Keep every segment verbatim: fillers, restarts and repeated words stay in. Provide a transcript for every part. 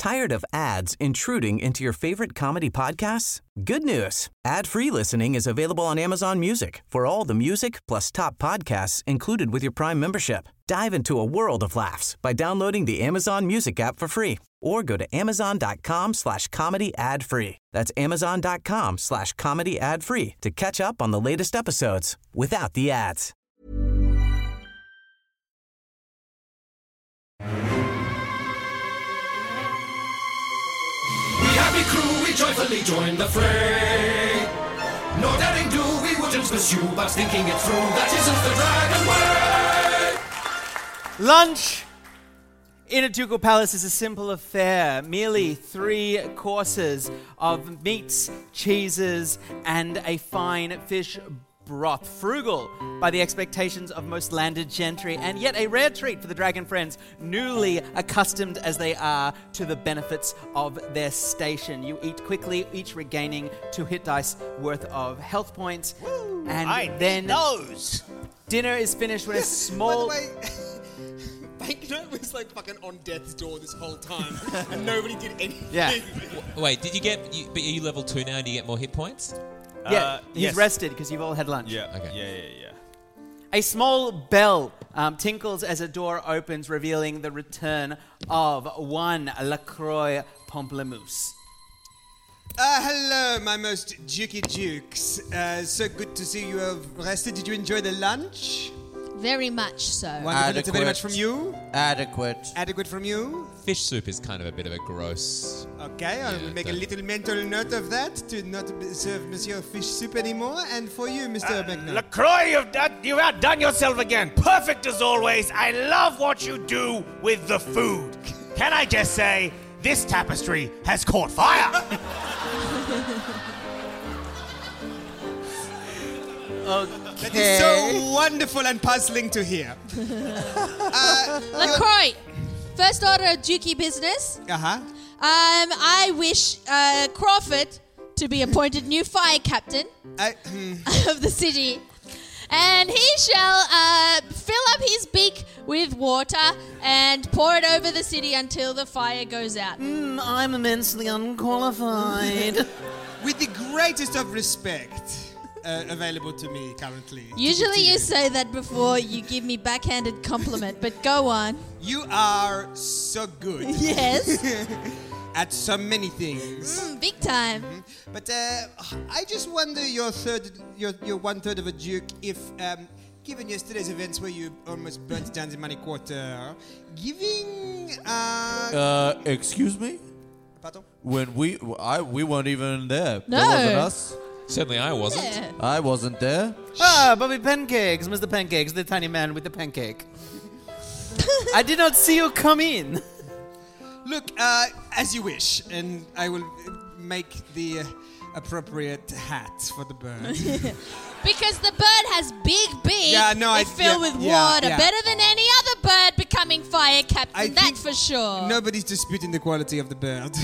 Tired of ads intruding into your favorite comedy podcasts? Good news. Ad-free listening is available on Amazon Music for all the music plus top podcasts included with your Prime membership. Dive into a world of laughs by downloading the Amazon Music app for free or go to amazon.com slash comedy ad free. That's amazon.com slash comedy ad free to catch up on the latest episodes without the ads. We happy crew, we joyfully join the fray. No daring do we wouldn't pursue, but thinking it through, that isn't the dragon way. Lunch in a ducal palace is a simple affair. Merely three courses of meats, cheeses, and a fine fish broth. Frugal by the expectations of most landed gentry, and yet a rare treat for the dragon friends, newly accustomed as they are to the benefits of their station. You eat quickly, each regaining two hit dice worth of health points. Woo, and I then those. Dinner is finished when a small... By the way, Banknote was like fucking on death's door this whole time, and nobody did anything. Yeah. Wait, did you get... You, but are you level two now? Do you get more hit points? Yeah, Uh, he's yes. rested because you've all had lunch. Yeah. Okay. Yeah, yeah, yeah. A small bell um, tinkles as a door opens, revealing the return of one Lacroix Pamplemousse. Uh, hello, my most dukey dukes. Uh, so good to see you have rested. Did you enjoy the lunch? Very much so. Wonderful. That's very much from you. Adequate. Adequate from you. Fish soup is kind of a bit of a gross... Okay, I will Yeah, make a that- little mental note of that to not serve Monsieur Fish Soup anymore. And for you, Mister Uh, Banknote. LaCroix, you've, done, you've outdone yourself again. Perfect as always. I love what you do with the food. Can I just say, this tapestry has caught fire. That is so wonderful and puzzling to hear. uh LaCroix, first order of dukey business. huh. Um, I wish uh, Crawford to be appointed new fire captain I, hmm. of the city. And he shall uh, fill up his beak with water and pour it over the city until the fire goes out. Mm, I'm immensely unqualified. With the greatest of respect uh, available to me currently. Usually you you say that before you give me backhanded compliment, but go on. You are so good Yes, at so many things. mm, big time. But uh, I just wonder your third, your your one third of a duke, if um, given yesterday's events where you almost burnt down the money quarter, giving uh, Uh, excuse me? pardon? When we, I, we weren't even there. No. That wasn't us. Certainly I wasn't. Yeah. I wasn't there. Ah, Bobby Pancakes, Mister Pancakes, the tiny man with the pancake. I did not see you come in. Look, uh, as you wish, and I will uh, make the uh, appropriate hat for the bird. Because the bird has big beak, Yeah, no, I- it's filled yeah, with yeah, water, yeah. better than any other bird becoming fire captain, I that's think for sure. Nobody's disputing the quality of the bird.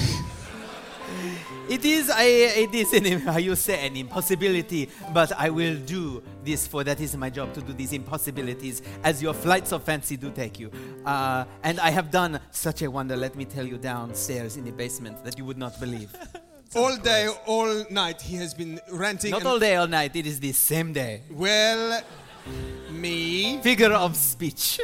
It is a, it is an, how you say, an impossibility, but I will do this, for that is my job, to do these impossibilities as your flights of fancy do take you. Uh, and I have done such a wonder, let me tell you, downstairs in the basement that you would not believe. All day, all night, he has been ranting. Not and- all day, all night, it is the same day. Well, me. Figure of speech.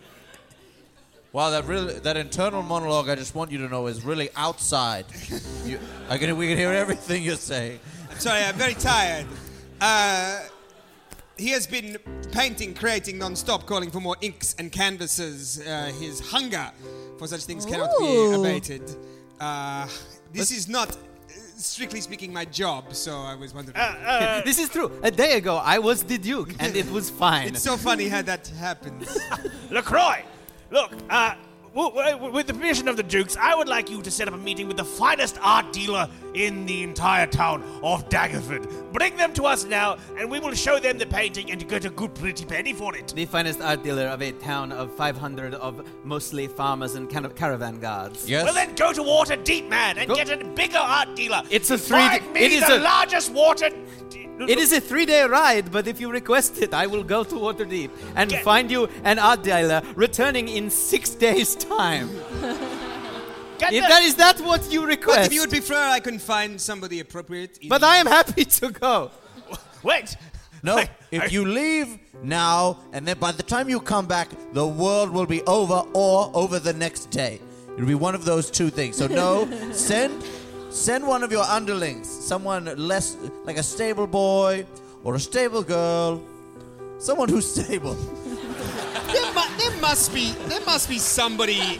Wow, that really, that internal monologue, I just want you to know, is really outside. you, I can, we can hear everything you're saying. I'm sorry, I'm very tired. Uh, he has been painting, creating non-stop, calling for more inks and canvases. Uh, his hunger for such things cannot be Ooh. abated. Uh, this is not, uh, strictly speaking, my job, so I was wondering. This is true. A day ago, I was the Duke, and it was fine. It's so funny how that happens. LaCroix, look, uh, w- w- with the permission of the Dukes, I would like you to set up a meeting with the finest art dealer in the entire town of Daggerford. Bring them to us now, and we will show them the painting and get a good pretty penny for it. The finest art dealer of a town of five hundred of mostly farmers and kind of caravan guards. Yes? Well, then go to Waterdeep, man, and Go- get a bigger art dealer. It's a three- Find me it is the a- largest water... It is a three-day ride, but if you request it, I will go to Waterdeep and Get- find you an art dealer returning in six days' time. Get If the- that is that what you But request. if you would prefer, I can find somebody appropriate. in- But I am happy to go. Wait. No, Wait, if are- you leave now, and then by the time you come back, the world will be over or over the next day. It'll be one of those two things. So no, send send one of your underlings, someone less like a stable boy or a stable girl, someone who's stable. There, mu- there must be. There must be somebody.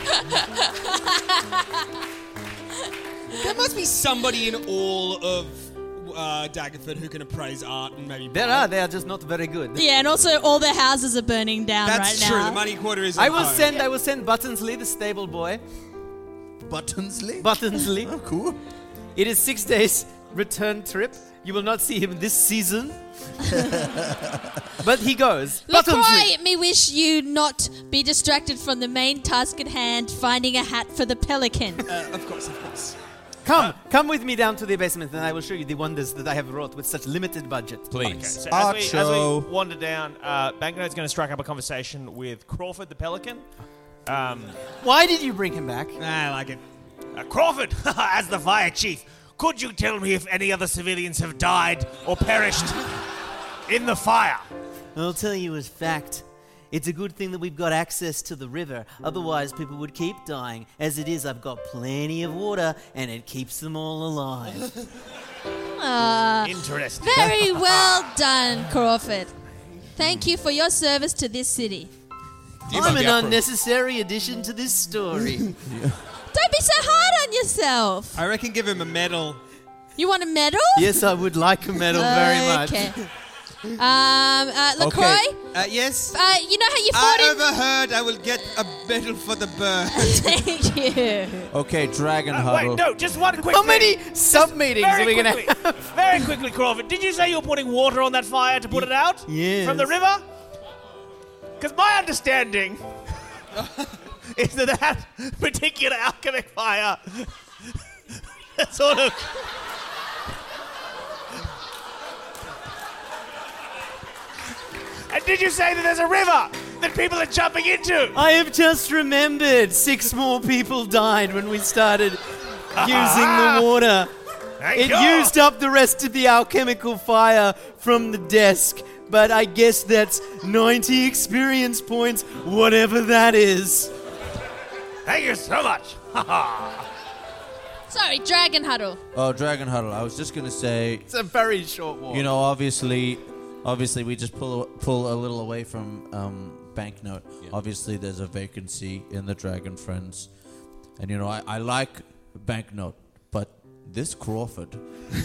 There must be somebody in all of uh, Daggerford who can appraise art and maybe. There buy. are. They are just not very good. Yeah, and also all the houses are burning down That's right true. now. The money quarter is. I on will fire. send. I will send Buttonsley, the stable boy. Buttonsley? Buttonsley. Oh, cool. It is six days return trip. You will not see him this season. But he goes. Buttonsley. LaCroix, me wish you not be distracted from the main task at hand, finding a hat for the pelican. Uh, of course, of course. Come, come with me down to the basement, and I will show you the wonders that I have wrought with such limited budget. Please. So Art as we, show. as we wander down, uh, Banknote's going to strike up a conversation with Crawford the Pelican. Um, Why did you bring him back? I like it. uh, Crawford, as the fire chief, could you tell me if any other civilians have died or perished in the fire? I'll tell you as fact. It's a good thing that we've got access to the river. Otherwise, people would keep dying. As it is, I've got plenty of water, and it keeps them all alive. Ah, Interesting. very well done, Crawford. Thank you for your service to this city. Do you I'm bug an out for- unnecessary addition to this story. Don't be so hard on yourself. I reckon give him a medal. You want a medal? Yes, I would like a medal very much. Okay. Um, uh, LaCroix, Okay. Uh, yes. uh, you know how you fought I in... overheard I will get a medal for the bird. Thank you. Okay, Dragon Uh, Huddle. wait, no, just one quick How thing. many sub meetings are Very we going quickly, to have? very quickly, Crawford. Did you say you were putting water on that fire to put it out? Yes. From the river? Because my understanding is that that particular alchemic fire sort of... And did you say that there's a river that people are jumping into? I have just remembered six more people died when we started using the water. Thank It you. used up the rest of the alchemical fire from the desk, but I guess that's ninety experience points, whatever that is. Thank you so much. Sorry, Dragon Huddle. Oh, Dragon Huddle. I was just gonna say, It's a very short walk. you know, obviously, obviously, we just pull pull a little away from um, Banknote. Obviously, there's a vacancy in the Dragon Friends, and you know, I, I like Banknote, but this Crawford,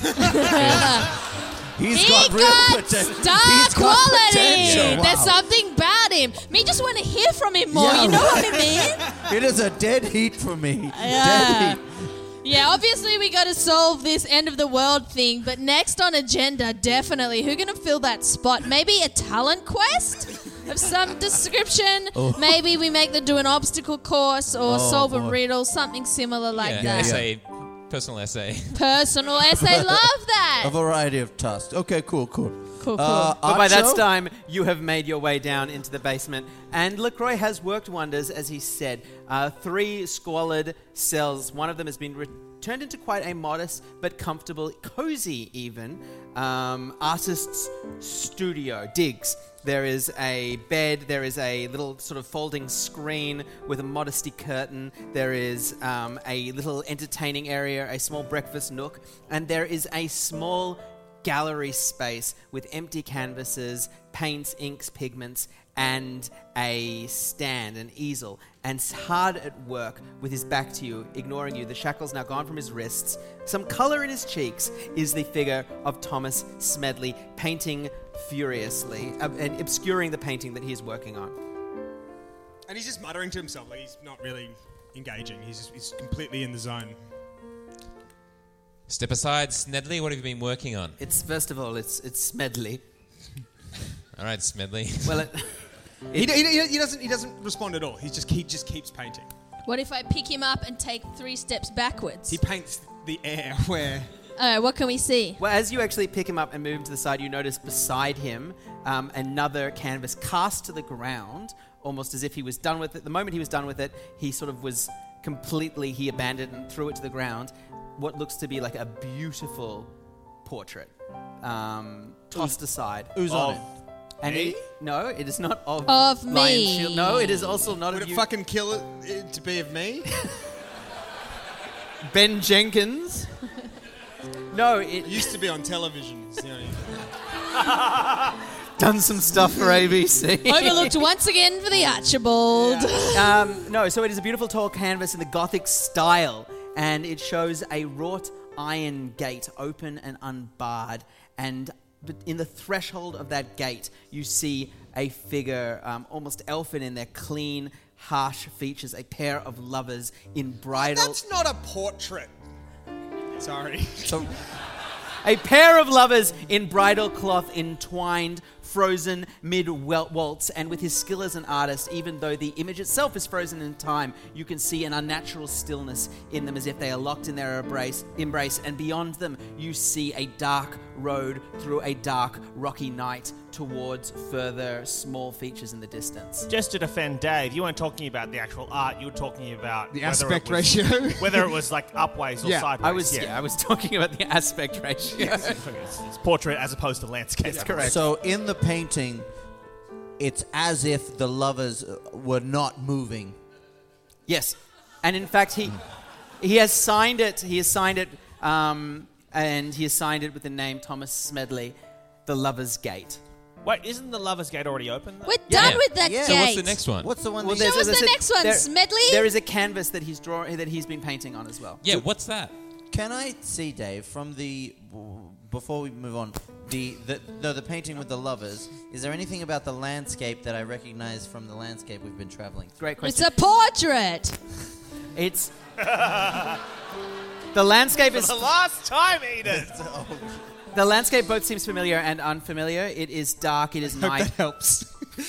he's He got real got potential. star He's got quality. potential. There's Wow. something about him. Me just want to hear from him more. Yeah, you know right. what I mean? It is a dead heat for me. Yeah. Dead heat. Yeah, obviously we got to solve this end of the world thing, but next on agenda, definitely, who gonna fill that spot? Maybe a talent quest of some description. Maybe we make them do an obstacle course or Oh, solve a boy. riddle, something similar like yeah, that. essay, personal essay. Personal essay, love that. A variety of tasks. Okay, cool, cool. Cool, cool. Uh, But by that Archo? time, you have made your way down into the basement, and LaCroix has worked wonders, as he said. Uh, three squalid cells. One of them has been re- turned into quite a modest but comfortable, cozy even, um, artist's studio. Digs. There is a bed, there is a little sort of folding screen with a modesty curtain, there is um, a little entertaining area, a small breakfast nook, and there is a small gallery space with empty canvases, paints, inks, pigments, and a stand, an easel. And hard at work with his back to you, ignoring you, the shackles now gone from his wrists, some colour in his cheeks, is the figure of Thomas Smedley, painting furiously uh, and obscuring the painting that he is working on. And he's just muttering to himself, like he's not really engaging. He's just, he's completely in the zone. Step aside, Snedley. What have you been working on? It's, first of all, it's it's Smedley. All right, Smedley. Well, it, He, he, he doesn't he doesn't respond at all. He just he just keeps painting. What if I pick him up and take three steps backwards? He paints the air where Uh, what can we see? Well, as you actually pick him up and move him to the side, you notice beside him um, another canvas cast to the ground, almost as if he was done with it. The moment he was done with it, he sort of was completely he abandoned and threw it to the ground, what looks to be like a beautiful portrait, um, tossed aside. Who's on it? And it, no, it is not of, Of Lion me. Shield. No, it is also not Would of it you. fucking kill it, it to be of me? Ben Jenkins. No, it Used to be on television. You know. done some stuff for A B C. Overlooked once again for the Archibald. Um, no, so it is a beautiful tall canvas in the Gothic style, and it shows a wrought iron gate, open and unbarred. And in the threshold of that gate, you see a figure, um, almost elfin in their clean, harsh features, a pair of lovers in bridal. That's not a portrait. Sorry. So, a pair of lovers in bridal cloth entwined, frozen mid-waltz, and with his skill as an artist, even though the image itself is frozen in time, you can see an unnatural stillness in them as if they are locked in their embrace, embrace. And beyond them, you see a dark road through a dark, rocky night towards further small features in the distance. Just to defend Dave, you weren't talking about the actual art. You were talking about The whether aspect it was, ratio. whether it was like upways or Yeah, sideways. I was, yeah. I was talking about the aspect ratio. It's, it's portrait as opposed to landscape. That's correct. So in the painting, it's as if the lovers uh, were not moving. Yes, and in fact, he he has signed it. He has signed it, um, and he has signed it with the name Thomas Smedley, the Lovers' Gate. Wait, isn't the Lover's Gate already open? Though? We're done Yeah. with that Yeah. gate. So what's the next one? What's the one? Well, that there's- Show us as I the said, next one, there- Smedley. There is a canvas that he's draw that he's been painting on as well. Yeah, what's that? Can I see, Dave, from the before we move on, the the no, the painting with the lovers? Is there anything about the landscape that I recognize from the landscape we've been traveling through? Great It's question. a portrait. It's the landscape is The last time, Edith. the landscape both seems familiar and unfamiliar. It is dark. It is night. That helps.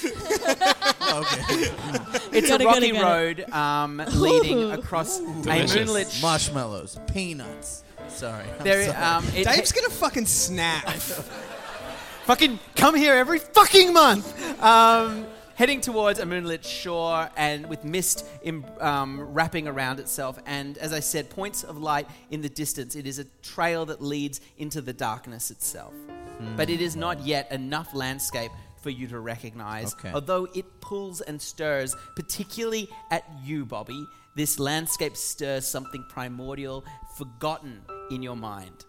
It's Gotta, a rocky gotta, gotta. road um, leading across a Delicious. moonlit. sh- Marshmallows, peanuts. Sorry, I'm There, sorry. um, it, Dave's gonna fucking snap. fucking come here every fucking month. Um, heading towards a moonlit shore and with mist im- um, wrapping around itself. And as I said, points of light in the distance. It is a trail that leads into the darkness itself. But it is not yet enough landscape for you to recognize. Okay. Although it pulls and stirs, particularly at you, Bobby, this landscape stirs something primordial, forgotten in your mind.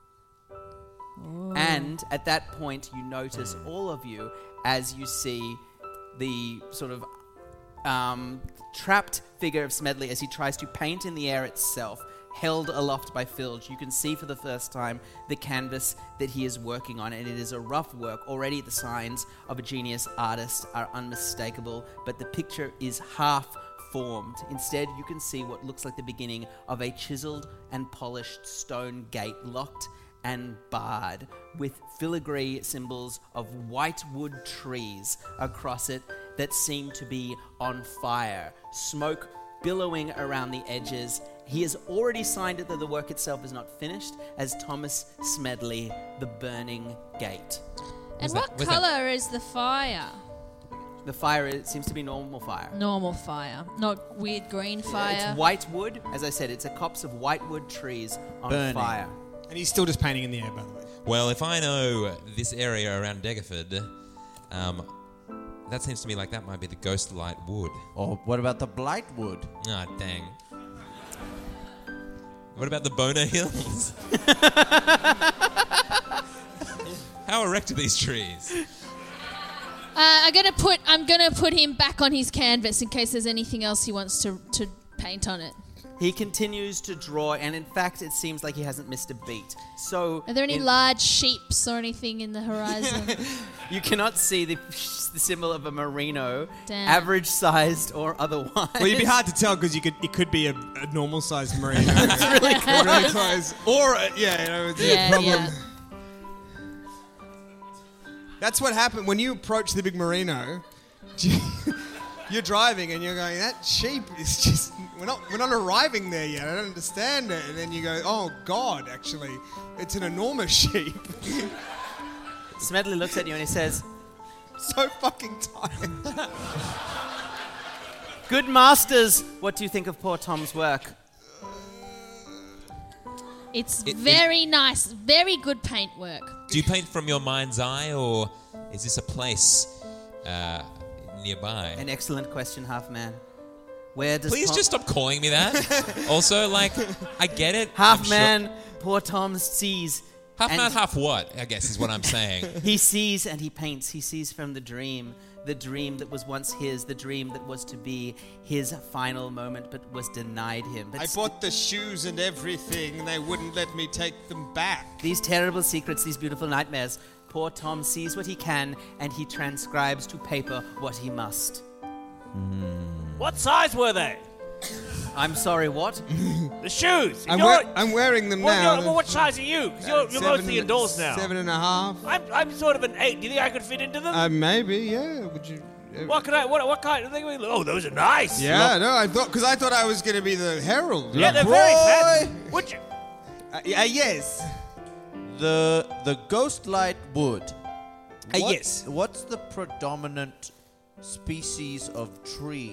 And at that point, you notice, all of you, as you see the sort of um, trapped figure of Smedley as he tries to paint in the air itself, held aloft by Filge. You can see for the first time the canvas that he is working on, and it is a rough work. Already the signs of a genius artist are unmistakable, but the picture is half formed. Instead, you can see what looks like the beginning of a chiseled and polished stone gate, locked and barred, with filigree symbols of white wood trees across it that seem to be on fire, smoke billowing around the edges. He has already signed it that the work itself is not finished as Thomas Smedley, the Burning Gate. And that- what where's that? colour is the fire? The fire it seems to be normal fire. Normal fire, not weird green fire. It's white wood. As I said, it's a copse of white wood trees on Burning. fire. And he's still just painting in the air, by the way. Well, if I know this area around Daggerford, um, that seems to me like that might be the Ghost Light Wood. Or what about the Blightwood? Ah, dang. What about the Boner Hills? How erect are these trees? Uh, I'm gonna put I'm gonna put him back on his canvas in case there's anything else he wants to, to paint on it. He continues to draw, and in fact, it seems like he hasn't missed a beat. So, Are there any in- large sheeps or anything in the horizon? you cannot see the, the symbol of a merino, Damn. average-sized or otherwise. Well, you'd be hard to tell because you could it could be a, a normal-sized merino. It's really close. really close. Or uh, yeah, you know, it's Yeah, a problem. yeah. That's what happened when you approach the big merino. You're driving and you're going, that sheep is just we're not we're not arriving there yet. I don't understand it. And then you go, oh God, actually, it's an enormous sheep. Smedley looks at you and he says, So fucking tired. Good masters, what do you think of poor Tom's work? It's It- very nice, very good paint work. Do you paint from your mind's eye, or is this a place uh, nearby? An excellent question, Half Man. Where does Please Tom- just stop calling me that. Also, like, I get it. Half I'm sure- Man, poor Tom sees. Half and man, half what, I guess is what I'm saying. He sees and he paints. He sees from the dream. The dream that was once his. The dream that was to be his final moment but was denied him. But I st- bought the shoes and everything, and they wouldn't let me take them back. these terrible secrets, these beautiful nightmares. Poor Tom sees what he can and he transcribes to paper what he must. What size were they? I'm sorry, what? The shoes. If I'm, you're- wear- I'm wearing them well, now. you're- well, what size are you? 'Cause you're, you're mostly indoors now. Seven and a half. I'm, I'm sort of an eight. Do you think I could fit into them? Uh, maybe, yeah. Would you? Uh, what can I? What, what kind of thing? we- Oh, those are nice. Yeah, no, I thought because I thought I was going to be the herald. Yeah, they're very Boy! fancy. Would you? Uh, yeah, yes. The the ghost light wood. Uh, What- yes. What's the predominant species of tree?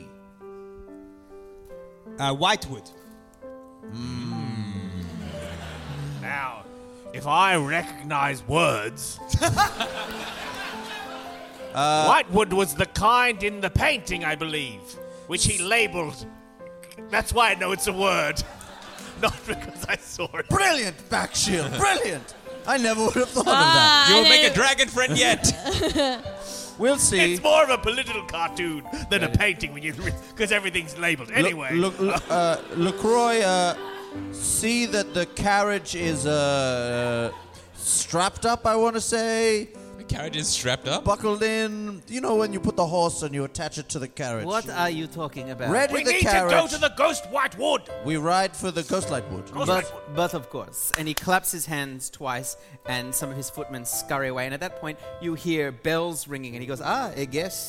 Uh, Whitewood. Now, if I recognize words. Whitewood was the kind in the painting, I believe, which he labeled. That's why I know it's a word. Not because I saw it. Brilliant, Backshield. Brilliant. I never would have thought Ah, You will I make a know- dragon friend yet. of that. We'll see. It's more of a political cartoon than a painting when you because everything's labeled. Anyway, Look, look, uh, LaCroix, uh, see that the carriage is uh, strapped up, I want to say. The carriage is strapped up. Buckled in. You know when you put the horse and you attach it to the carriage. What are you talking about? Ready we the need carriage. to go to the Ghost Whitewood. We ride for the Ghostlight Wood. Ghost But, Whitewood. but of course. And he claps his hands twice, and some of his footmen scurry away. And at that point, you hear bells ringing, and he goes, ah, a guest.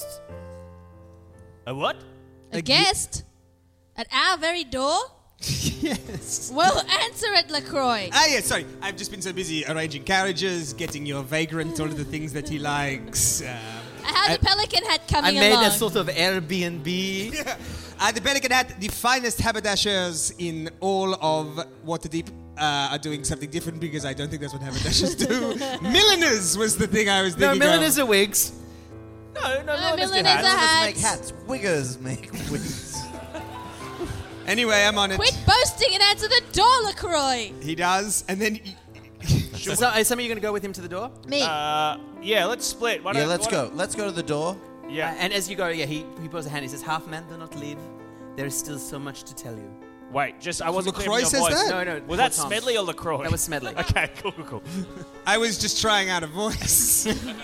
A what? A guest at our very door? Yes. Well, answer it, LaCroix. Ah, yeah, sorry. I've just been so busy arranging carriages, getting your vagrant all of the things that he likes. Um, How the pelican hat I coming made along? a sort of Airbnb. uh, the Pelican Hat, the finest haberdashers in all of Waterdeep, uh, are doing something different because I don't think that's what haberdashers do. Milliners was the thing I was No, thinking milliners of. are wigs. No, no, no. No, Mister milliners Hats. are hats. Make hats. Wiggers make wigs. Anyway, I'm on it. Quit boasting and answer the door, LaCroix. He does, and then he, So, so, are some of you going to go with him to the door? Me. Uh, yeah, let's split. Why Yeah, don't- let's why go. don't- Let's go to the door. Yeah. And as you go, yeah, he, he pulls a hand. He says, half man, do not leave. There is still so much to tell you. Wait, just I wasn't clear LaCroix from your says voice. that? No, no. Was that poor Tom. Smedley or LaCroix? That was Smedley. Okay, cool, cool, cool. I was just trying out a voice.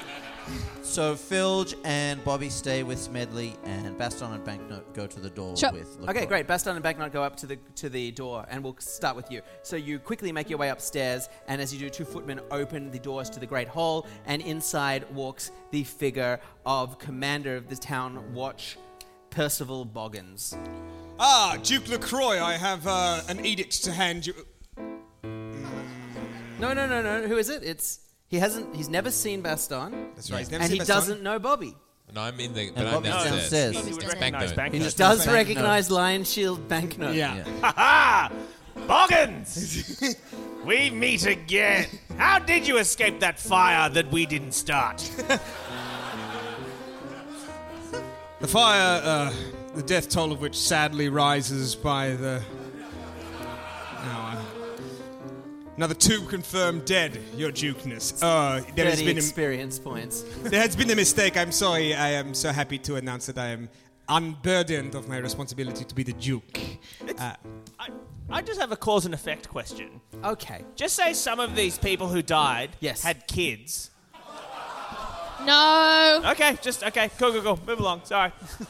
So Filge and Bobby stay with Smedley, and Baston and Banknote go to the door Sure. with LaCroix. Okay, great. Baston and Banknote go up to the to the door, and we'll start with you. So you quickly make your way upstairs, and as you do, two footmen open the doors to the great hall, and inside walks the figure of commander of the town watch, Percival Boggins. Ah, Duke LaCroix, I have uh, an edict to hand you. No, no, no, no. Who is it? It's he hasn't. He's never seen Baston, That's right. He's never and seen he Baston. doesn't know Bobby. And I'm in the. But And I'm Bobby's downstairs. downstairs. He would doesn't. recognize Banknote. Banknote. He Just does Banknote. recognize Lion Shield Banknote. Yeah. Ha ha! Boggins! We meet again. How did you escape that fire that we didn't start? The fire, uh, the death toll of which sadly rises by the. Now, uh, another two confirmed dead, Your Dukeness. Uh, there has thirty been a, experience points. there has been a mistake. I'm sorry. I am so happy to announce that I am unburdened of my responsibility to be the Duke. Uh, I, I just have a cause and effect question. Okay. Just say some of these people who died Yes. had kids. No. Okay, just okay. Go, go, go. Move along. Sorry.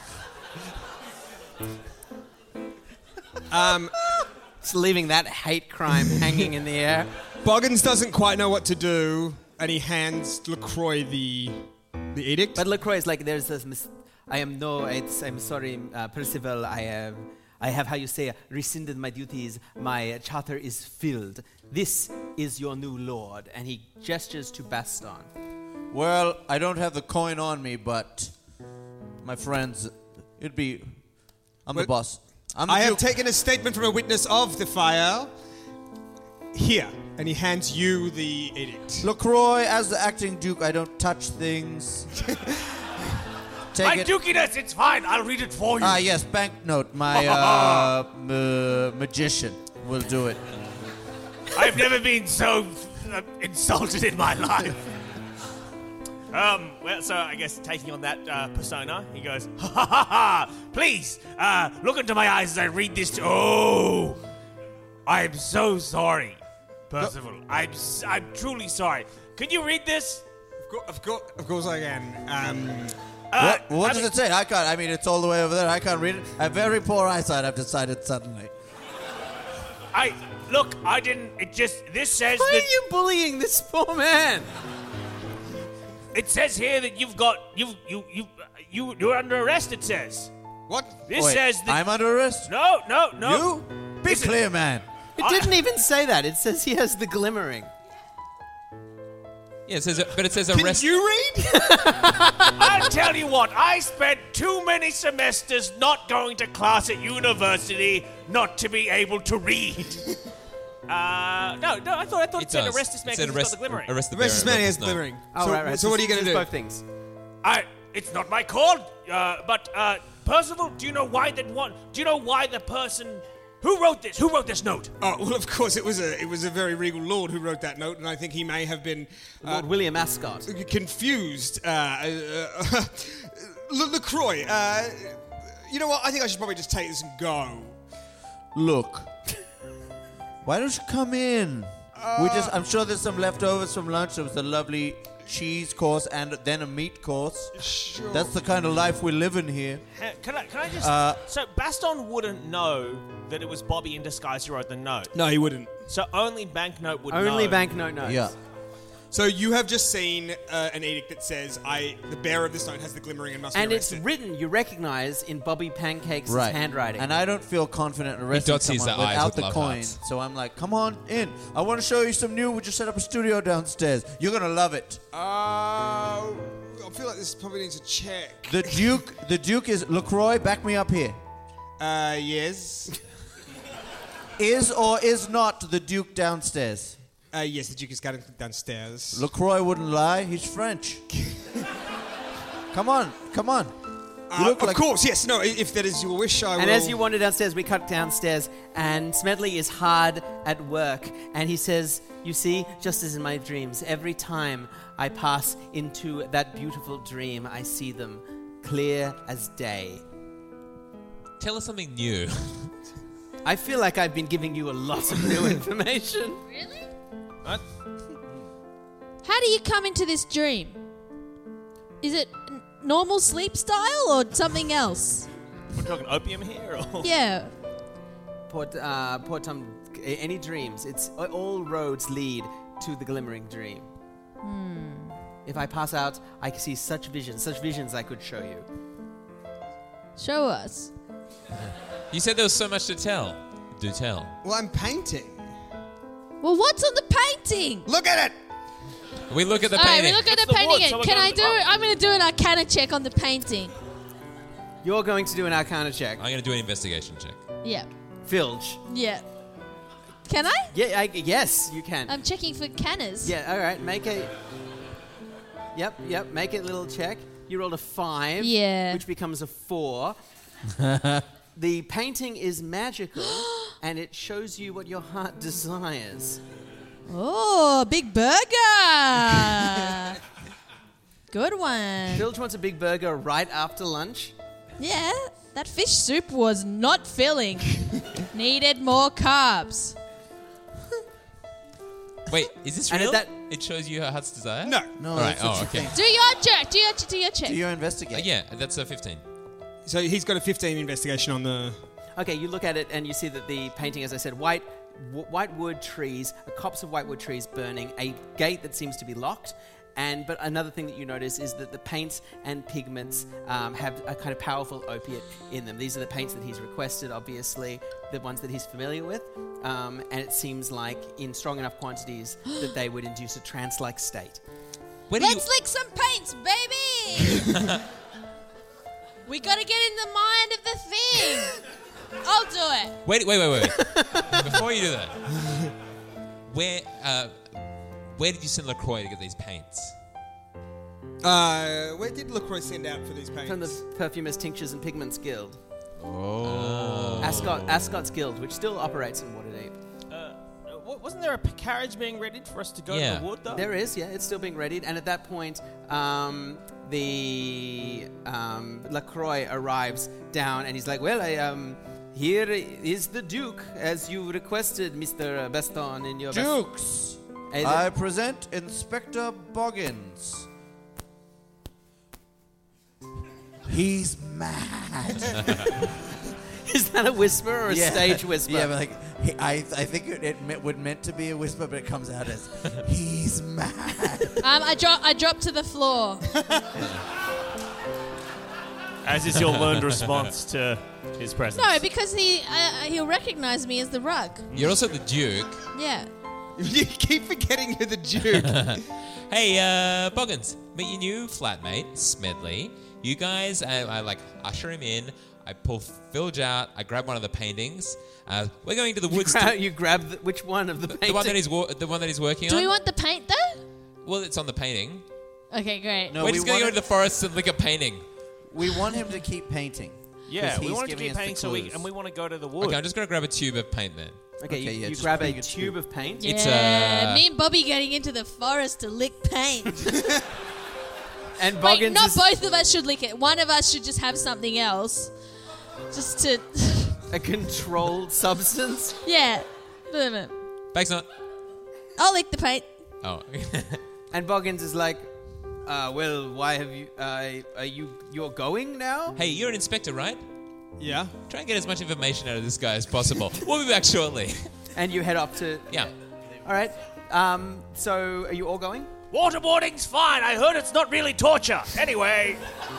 um, Just leaving that hate crime hanging in the air. Boggins doesn't quite know what to do, and he hands LaCroix the the edict. But LaCroix is like, there's this. Mis- I am no. It's. I'm sorry, uh, Percival. I have. I have, how you say, rescinded my duties. My charter is filled. This is your new lord, and he gestures to Baston. Well, I don't have the coin on me, but my friends, it'd be I'm Well, the boss. I'm the I have Duke. taken a statement from a witness of the fire. Here. And he hands you the edict. LaCroix, as the acting Duke, I don't touch things. Take My it. dukiness, it's fine. I'll read it for you. Ah, yes, banknote. My uh, ma- magician will do it. I've never been so uh, insulted in my life. Um, well, so I guess taking on that uh, persona, he goes, ha ha ha ha! Please, uh, look into my eyes as I read this. To- oh, I'm so sorry, Percival. I'm s- I'm truly sorry. Can you read this? Of course, of course, of course I can. Um, Uh, What, what I does mean- it say? I can't. I mean, it's all the way over there. I can't read it. I have very poor eyesight, I've decided suddenly. I look. I didn't. It just. This says Why that. are you bullying this poor man? It says here that you've got. You. You. You. You. You're under arrest. It says. what? This Wait, says that. I'm under arrest? no. No. No. You? Be Listen. clear, man. It didn't even say that. It says he has the glimmering. Yeah, it says, but it says Can arrest. you read? I'll tell you what, I spent too many semesters not going to class at university not to be able to read. Uh, no, no, I thought I thought it, It said does. arrest this man It said because he's got arrest, the glimmering. arrest the The rest of bearer, this man not has the snow. glimmering. Oh, so, right, right. so what are you It's going to do? both things. I, it's not my call. Uh, but uh, Percival, do you know why that one? Do you know why the person who wrote this? Who wrote this note? Oh well, of course it was a it was a very regal lord who wrote that note, and I think he may have been uh, Lord William Ascot. confused. Uh, uh, L- Lacroix, uh, you know what? I think I should probably just take this and go. Look. Why don't you come in? we just I'm sure there's some leftovers from lunch. There was a lovely cheese course and then a meat course. Sure. That's the kind of life we live in here. Ha- Can I? Can I just? Uh, so Baston wouldn't know that it was Bobby in disguise who wrote the note. No, he wouldn't. So only Banknote would know. Only banknote notes. Yeah. So you have just seen uh, an edict that says, "I, the bearer of this note, has the glimmering and must And be it's arrested." written, you recognize, in Bobby Pancake's Right. handwriting. And I don't feel confident arresting dots his someone eyes without with the love coin. hearts. So I'm like, come on in. I want to show you some new. We just set up a studio downstairs. You're going to love it. Uh, I feel like this probably needs a check. The Duke, the Duke is LaCroix. Back me up here. Uh, yes. Is or is not the Duke downstairs? Uh, yes, the Duke is going downstairs. LaCroix wouldn't lie. He's French. Come on, come on. You Uh, look of like course, yes. No, i- if that is your wish, I will. And as you wander downstairs, we cut downstairs, and Smedley is hard at work. And he says, "You see, just as in my dreams, every time I pass into that beautiful dream, I see them clear as day." Tell us something new. I feel like I've been giving you a lot of new information. Really? What? How do you come into this dream? Is it n- normal sleep style or something else? We're talking opium here, or Yeah. Poor, uh, poor Tom, a- any dreams? It's all roads lead to the glimmering dream. If I pass out, I can see such visions, such visions I could show you. Show us. You said there was so much to tell. Do tell. Well, I'm painting. Well, what's on the painting? Look at it. We look at the All right, painting. we look at That's the the painting. wood, so we're Can gonna- I do it? I'm going to do an arcana check on the painting. You're going to do an Arcana check. I'm going to do an investigation check. Yeah. Filge. Yeah. Can I? Yeah, I, yes, you can. I'm checking for canners. Yeah, all right. Make a. Yep, yep. Make a little check. You rolled a five. Yeah. Which becomes a four. The painting is magical, and it shows you what your heart desires. Oh, big burger. Good one. Filge wants a big burger right after lunch. Yeah, that fish soup was not filling. Needed more carbs. Wait, is this And real? at that- It shows you her heart's desire? No. no, All right. that's what Oh, you okay. think. Do your check. Do your, do your check. Do you Uh, investigate? yeah, that's a fifteen. So he's got a fifteen investigation on the. Okay, you look at it and you see that the painting, as I said, white, w- white wood trees, a copse of white wood trees burning, a gate that seems to be locked, and but another thing that you notice is that the paints and pigments um, have a kind of powerful opiate in them. These are the paints that he's requested, obviously, the ones that he's familiar with, um, and it seems like in strong enough quantities that they would induce a trance-like state. Where do you? Let's lick some paints, baby. We gotta get in the mind of the thing. I'll do it. Wait, wait, wait, wait. Before you do that, where uh, where did you send LaCroix to get these paints? Uh, where did LaCroix send out for these paints? From the Perfumers, Tinctures and Pigments Guild. Oh. Ascot, Ascot's Guild, which still operates in Waterdeep. Uh, wa- wasn't there a p- carriage being readied for us to go Yeah. to the wood, though? There is, yeah, it's still being readied. And at that point, um, the um, LaCroix arrives down and he's like, well, I um, here is the Duke, as you requested, Mister Baston, in your... Dukes, Bas- I present Inspector Boggins. He's mad. Is that a whisper or a stage whisper? Yeah, but like he, I, I think it, it me- would meant to be a whisper, but it comes out as he's mad. Um, I drop. I drop to the floor. As is your learned response to his presence. No, because he uh, he'll recognize me as the rug. You're also the Duke. Yeah. You keep forgetting you're the Duke. Hey, uh, Boggins, meet your new flatmate, Smedley. You guys, I, I like usher him in. I pull Filge out. I grab one of the paintings. Uh, we're going to the You, woods. gra- to, you grab the, which one of the paintings? the one that he's wo- the one that he's working Do on. we want the paint though? Well, it's on the painting. Okay, great. No, we're we just going to go want to the forest and lick a painting. We want him to keep painting. Yeah, 'cause we he's wanted to giving keep us the painting, so we clues. and we want to go to the wood. Okay, I'm just going to grab a tube of paint then. Okay, Okay, you, yeah, you just grab a bring it tube to- of paint. It's, yeah, uh, me and Bobby getting into the forest to lick paint. And Wait, Boggins not is both of us should lick it. One of us should just have something else, just to. a controlled substance. Yeah. Bags not. I'll lick the paint. Oh. And Boggins is like, uh, well, why have you, uh, are you, you're going now? Hey, you're an inspector, right? Yeah. Try and get as much information out of this guy as possible. We'll be back shortly. And you head off to... Yeah. All right. Um, so are you all going? Waterboarding's fine. I heard it's not really torture. Anyway.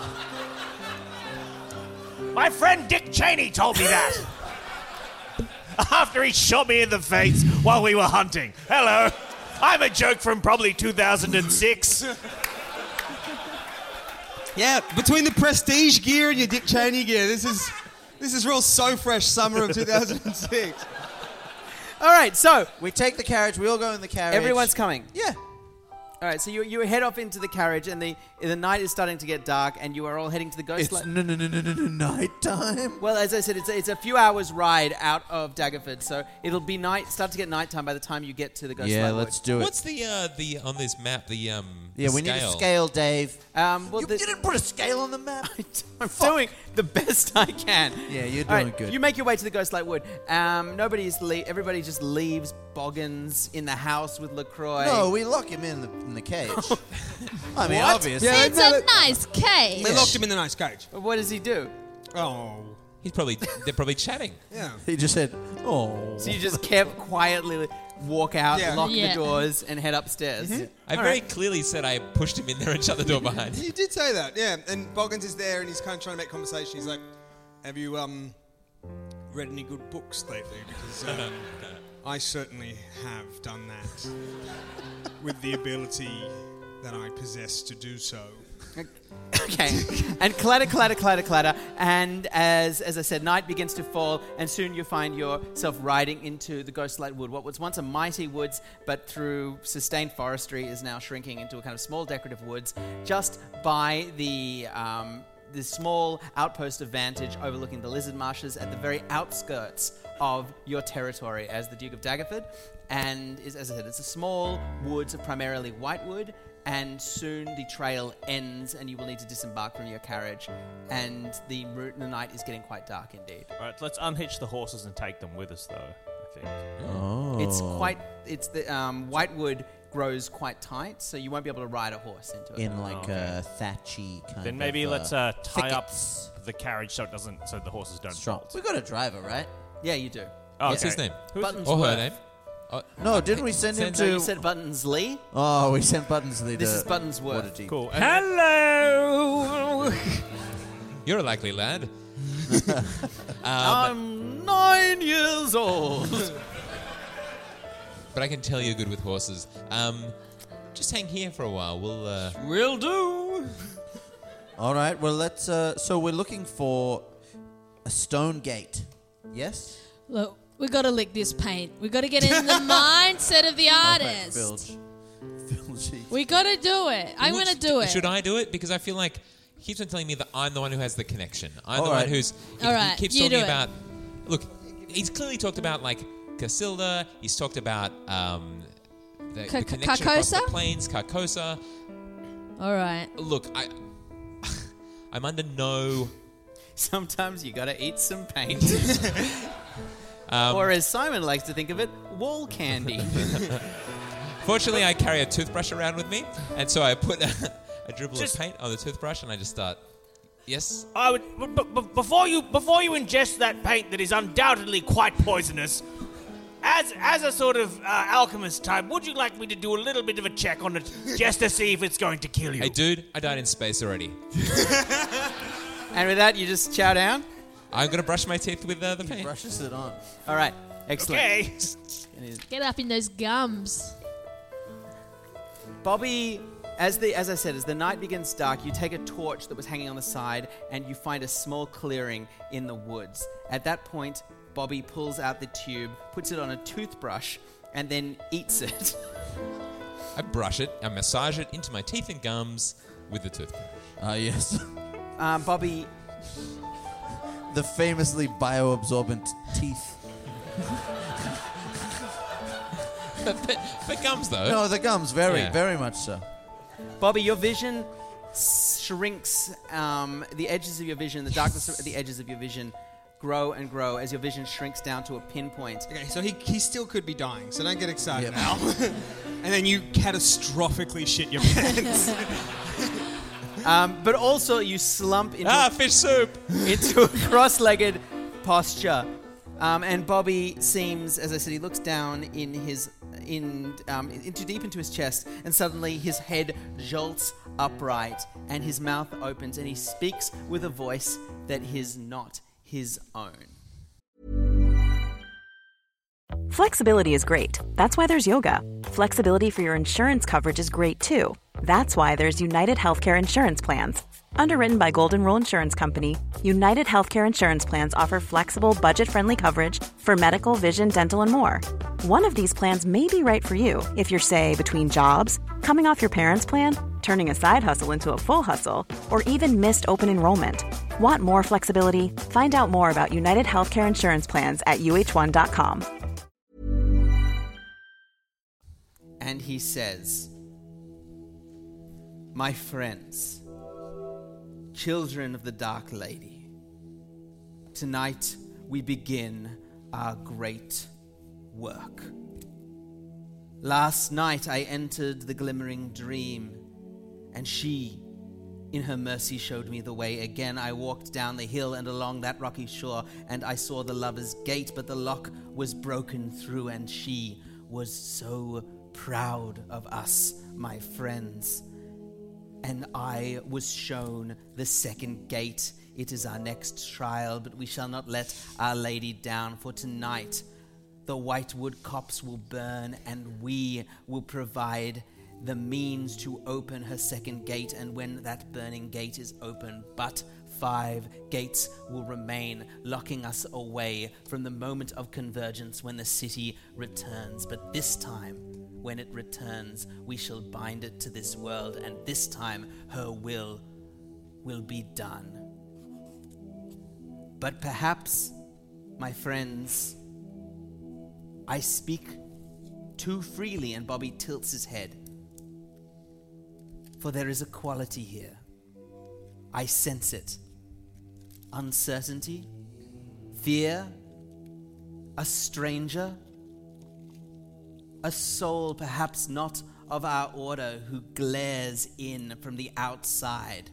My friend Dick Cheney told me that. After he shot me in the face while we were hunting. Hello. I'm a joke from probably two thousand six. Yeah, between the prestige gear and your Dick Cheney gear, this is this is real so fresh summer of two thousand six. All right. So We take the carriage. We all go in the carriage. everyone's coming. Yeah. All right. So you you head off into the carriage, and the the night is starting to get dark, and you are all heading to the ghost. It's Light. no no no no no no nighttime. Well, as I said, it's a, it's a few hours ride out of Daggerford, so it'll be night. Start to get nighttime by the time you get to the ghost. Yeah, Light let's Wood. do it. What's the uh, the on this map? The um. yeah, the we scale? need a scale, Dave. Um, well, you the, didn't put a scale on the map. I'm doing the best I can. Yeah, you're All doing right, good. You make your way to the Ghostlight Wood. Um, nobody's le- everybody just leaves Boggins in the house with LaCroix. No, we lock him in the in the cage. I mean, What? obviously. Yeah, It's no, a that- nice cage. They locked him in the nice cage. But what does he do? Oh. He's probably they're probably chatting. Yeah. He just said, "Oh." So you just kept quietly walk out, Yeah. lock Yeah. the doors, and head upstairs. I All very right. clearly said I pushed him in there and shut the door behind. You did say that, yeah. And Boggins is there and he's kind of trying to make conversation. He's like, have you um read any good books lately? Because um, I certainly have done that with the ability that I possess to do so. Okay. And clatter, clatter, clatter, clatter. And as as I said, night begins to fall, and soon you find yourself riding into the Ghostlight Wood. What was once a mighty woods, but through sustained forestry, is now shrinking into a kind of small decorative woods, just by the um, the small outpost of vantage overlooking the lizard marshes at the very outskirts of your territory as the Duke of Daggerford. And is, as I said, it's a small woods of primarily white wood. And soon the trail ends, and you will need to disembark from your carriage. And the route, the night is getting quite dark indeed. All right, let's unhitch the horses and take them with us, though, I think. Oh. It's quite. It's the um, white wood grows quite tight, so you won't be able to ride a horse into it. in like Okay. a thatchy kind Then of. maybe let's uh, tie thickets. up the carriage so it doesn't, so the horses don't Strong. bolt. We got a driver, right? Yeah, you do. Oh, What's his okay. name? Buttons Or her Worth. name? Oh, No, didn't we send him Send- No, to? you said Buttons Lee. Oh, we sent Buttonsley This to is Buttons Worth. Waterdeep. Cool. Hello. You're a likely lad. I'm nine years old. But I can tell you're good with horses. Um, just hang here for a while. We'll. Uh, Will do. All right. Well, let's. Uh, so we're looking for a stone gate. Yes. Look, we got to lick this paint. We got to get in the mindset of the artist. Filch. Filch. We got to do it. I'm Would- going to do it. Should I do it? Because I feel like he keeps on telling me that I'm the one who has the connection. I'm All the right. one who's. He, All he right, keeps you talking do it. about. Look, he's clearly talked about like Casilda. He's talked about um, the, Ca- the connection across the Carcosa? plains, Carcosa. All right. Look, I. I'm under no. Sometimes you gotta eat some paint. Or as Simon likes to think of it, wall candy. Fortunately, I carry a toothbrush around with me, and so I put a, a dribble Just- of paint on the toothbrush, and I just start. Yes. I would, b- b- before you before you ingest that paint that is undoubtedly quite poisonous, as as a sort of uh, alchemist type, would you like me to do a little bit of a check on it just to see if it's going to kill you? Hey, dude, I died in space already. And with that, you just chow down. I'm gonna brush my teeth with uh, the paint. Brushes it on. All right, excellent. Okay. Get up in those gums. Bobby, as the as I said, as the night begins dark, you take a torch that was hanging on the side and you find a small clearing in the woods. At that point, Bobby pulls out the tube, puts it on a toothbrush, and then eats it. I brush it, I massage it into my teeth and gums with the toothbrush. Ah, yes. Um, Bobby, The famously bioabsorbent teeth. but, but, but gums, though. No, the gums, very, Yeah. very much so. Bobby, your vision shrinks. Um, the edges of your vision, the darkness at the edges of your vision, grow and grow as your vision shrinks down to a pinpoint. Okay, so he, he still could be dying, so don't get excited Yep. now. And then you catastrophically shit your pants. Um, but also, you slump into Ah, fish soup! into a cross-legged posture. Um, and Bobby seems, as I said, he looks down in his, in, um, into deep into his chest, and suddenly his head jolts upright, and his mouth opens, and he speaks with a voice that is not his own. Flexibility is great. That's why there's yoga. Flexibility for your insurance coverage is great too. That's why there's United Healthcare Insurance Plans. Underwritten by Golden Rule Insurance Company, United Healthcare Insurance Plans offer flexible, budget-friendly coverage for medical, vision, dental, and more. One of these plans may be right for you if you're, say, between jobs, coming off your parents' plan, turning a side hustle into a full hustle, or even missed open enrollment. Want more flexibility? Find out more about United Healthcare Insurance Plans at U H one dot com. And he says, "My friends, children of the Dark Lady, tonight we begin our great work. Last night I entered the glimmering dream, and she, in her mercy, showed me the way. Again I walked down the hill and along that rocky shore, and I saw the Lover's Gate, but the lock was broken through, and she was so proud of us, my friends. And I was shown the second gate. It is our next trial, but we shall not let Our Lady down, for tonight the Whitewood copse will burn, and we will provide the means to open her second gate. And when that burning gate is open, but five gates will remain, locking us away from the moment of convergence when the city returns. But this time, when it returns, we shall bind it to this world, and this time her will will be done. But perhaps, my friends, I speak too freely," and Bobby tilts his head, "for there is a quality here. I sense it. Uncertainty, fear, a stranger, a soul perhaps not of our order who glares in from the outside.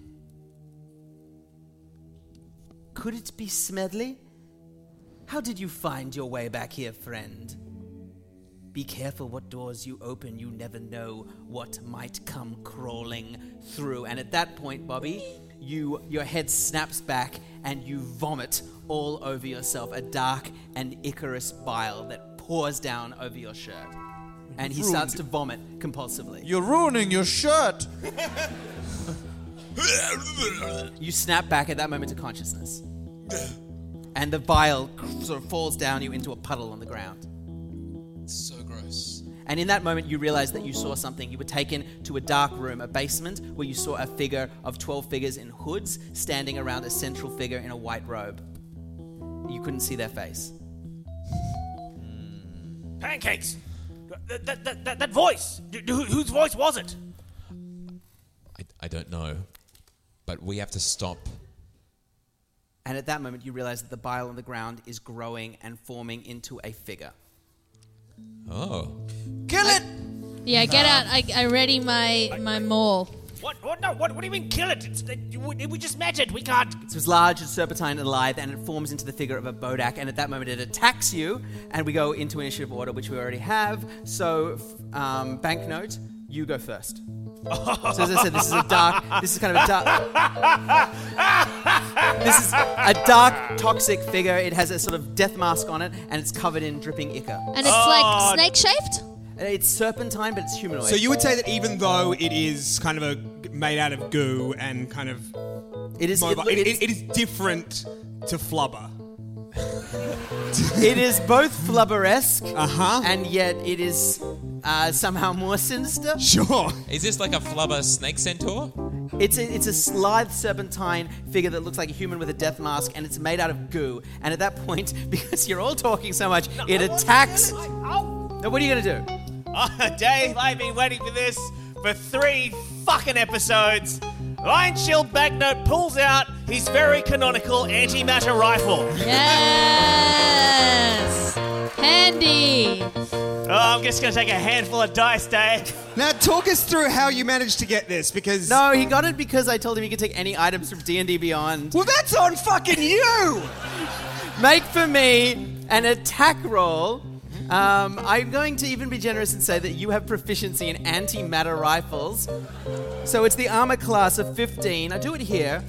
Could it be Smedley? How did you find your way back here, friend? Be careful what doors you open. You never know what might come crawling through." And at that point, Bobby, you your head snaps back and you vomit all over yourself, a dark and Icarus bile that pours down over your shirt. And he starts to vomit compulsively. You're ruining your shirt. You snap back at that moment to consciousness. And the vial sort of falls down you into a puddle on the ground. So gross. And in that moment, you realize that you saw something. You were taken to a dark room, a basement, where you saw a figure of twelve figures in hoods standing around a central figure in a white robe. You couldn't see their face. Pancakes! That, that, that, that, that voice! D- d- whose voice was it? I, I don't know. But we have to stop. And at that moment, you realize that the bile on the ground is growing and forming into a figure. Oh. Kill it! Yeah, get out. I, I ready my, my maul. What? What? No. What? What do you mean kill it? It's, it we, we just met it. We can't. So it's large, it's serpentine and lithe, and it forms into the figure of a Bodak. And at that moment, it attacks you. And we go into initiative order, which we already have. So, um, Banknote, you go first. So as I said, this is a dark. This is kind of a dark. This is a dark, toxic figure. It has a sort of death mask on it, and it's covered in dripping ichor. And it's Oh. like snake shaped? It's serpentine, but it's humanoid. So you would say that even though it is kind of a made out of goo and kind of it is. mobile, it, it, it, it, it is different to flubber. it is both flubber-esque, Uh-huh. and yet it is uh, somehow more sinister. Sure. Is this like a flubber snake centaur? It's a, it's a lithe serpentine figure that looks like a human with a death mask, and it's made out of goo. And at that point, because you're all talking so much, it attacks. Oh, Now, what are you going to do? oh, Dave, I've been waiting for this for three fucking episodes. Lion Shield Banknote pulls out his very canonical antimatter rifle. Yes! Handy! Oh, I'm just going to take a handful of dice, Dave. Now talk us through how you managed to get this, because No, he got it because I told him he could take any items from D and D Beyond. well, that's on fucking you. Make for me an attack roll. Um, I'm going to even be generous and say that you have proficiency in antimatter rifles. So it's the armor class of fifteen. I do it here.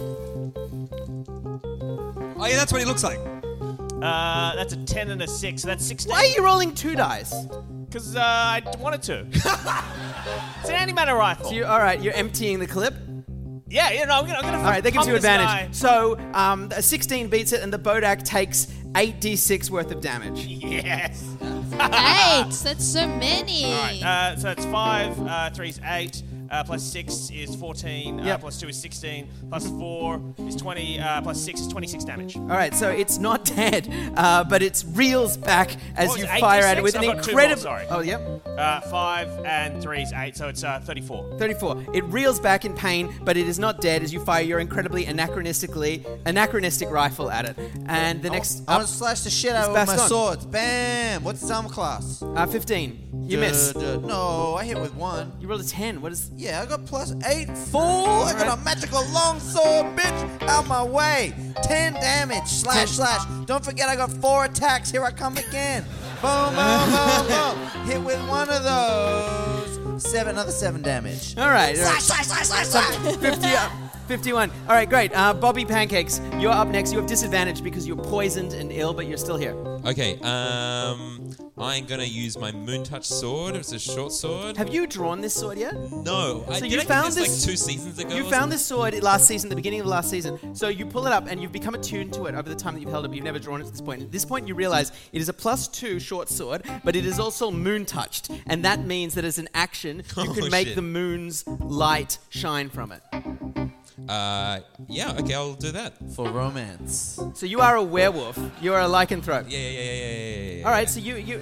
Oh yeah, that's what he looks like. Uh, that's a ten and a six, so that's sixteen. Why are you rolling two dice? Because uh, I wanted to. It's an antimatter rifle. So you, all right, you're emptying the clip. Yeah, you know, I'm going to All right, that gives you pump this advantage. guy. So um, a sixteen beats it, and the Bodak takes eight d six worth of damage. Yes. Eight! That's so many! All right, uh, so it's five, uh, three is eight, uh, plus six is fourteen, uh, Yep. plus two is sixteen, plus four is twenty, uh, plus six is twenty-six damage. All right, so it's not dead, uh, but it reels back as What was you it, fire at it eight d with six? an I've got two more, incredible. sorry. Oh, yep. Uh, five and three is eight, so it's uh, thirty-four. thirty-four. It reels back in pain, but it is not dead as you fire your incredibly anachronistically anachronistic rifle at it. And the next I up, want to slash the shit out It's with my Baston. swords. Bam! What's the armor class? uh, fifteen. You Duh, miss. duh. No, I hit with one. You rolled a ten. What is? Yeah, I got plus eight. Fool! I got a magical long sword, bitch! Out my way! Ten damage. Slash, Ten. slash. Don't forget I got four attacks. Here I come again. Boom, boom, boom, boom. Hit with one of those. Seven, another seven damage. All right. All right. Slash, slash, slash, slash, slash. fifty, uh, fifty-one. All right, great. Uh, Bobby Pancakes, you're up next. You have disadvantage because you're poisoned and ill, but you're still here. Okay, um, I'm gonna use my Moon Touch sword. It's a short sword. Have you drawn this sword yet? No, I So did you I get found this, this- like two seasons ago. You or found this sword last season, the beginning of last season. So you pull it up and you've become attuned to it over the time that you've held it, but you've never drawn it to this point. At this point, you realize it is a plus two short sword, but it is also moon touched. And that means that as an action, you Oh, can make shit. the moon's light shine from it. something? Uh, yeah, okay, I'll do that. For romance. So you are a werewolf. You are a lycanthrope. Yeah, yeah, yeah, yeah, yeah, yeah. All right, so you you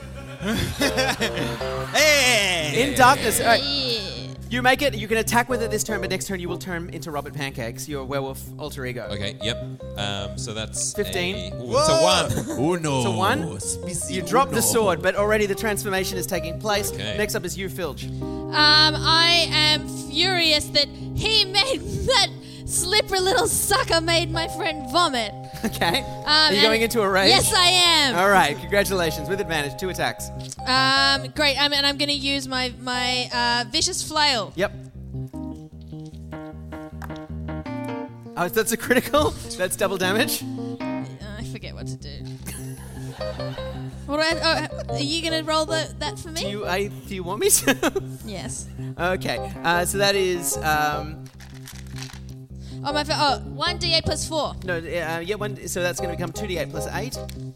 Hey! in darkness. All right, Yeah. you make it. You can attack with it this turn, but next turn you will turn into Robert Pancakes, your werewolf alter ego. Okay, yep. Um, so that's fifteen. A, ooh, it's a one. Uno. So one, you drop the sword, but already the transformation is taking place. Okay. Next up is you, Filch. Um, I am furious that he made that slippery little sucker made my friend vomit. Okay. Um, Are you and- going into a rage? Yes, I am. All right, congratulations. With advantage, two attacks. Um, great. Um, and I'm going to use my my uh, vicious flail. Yep. Oh, that's a critical? That's double damage? Uh, I forget what to do. What do I? Oh, are you going to roll the, that for me? Do you, I, do you want me to? Yes. Okay, uh, so that is um, Oh, my fa- oh, one d eight plus four. No, uh, yeah, one, so that's going to become two d eight plus eight.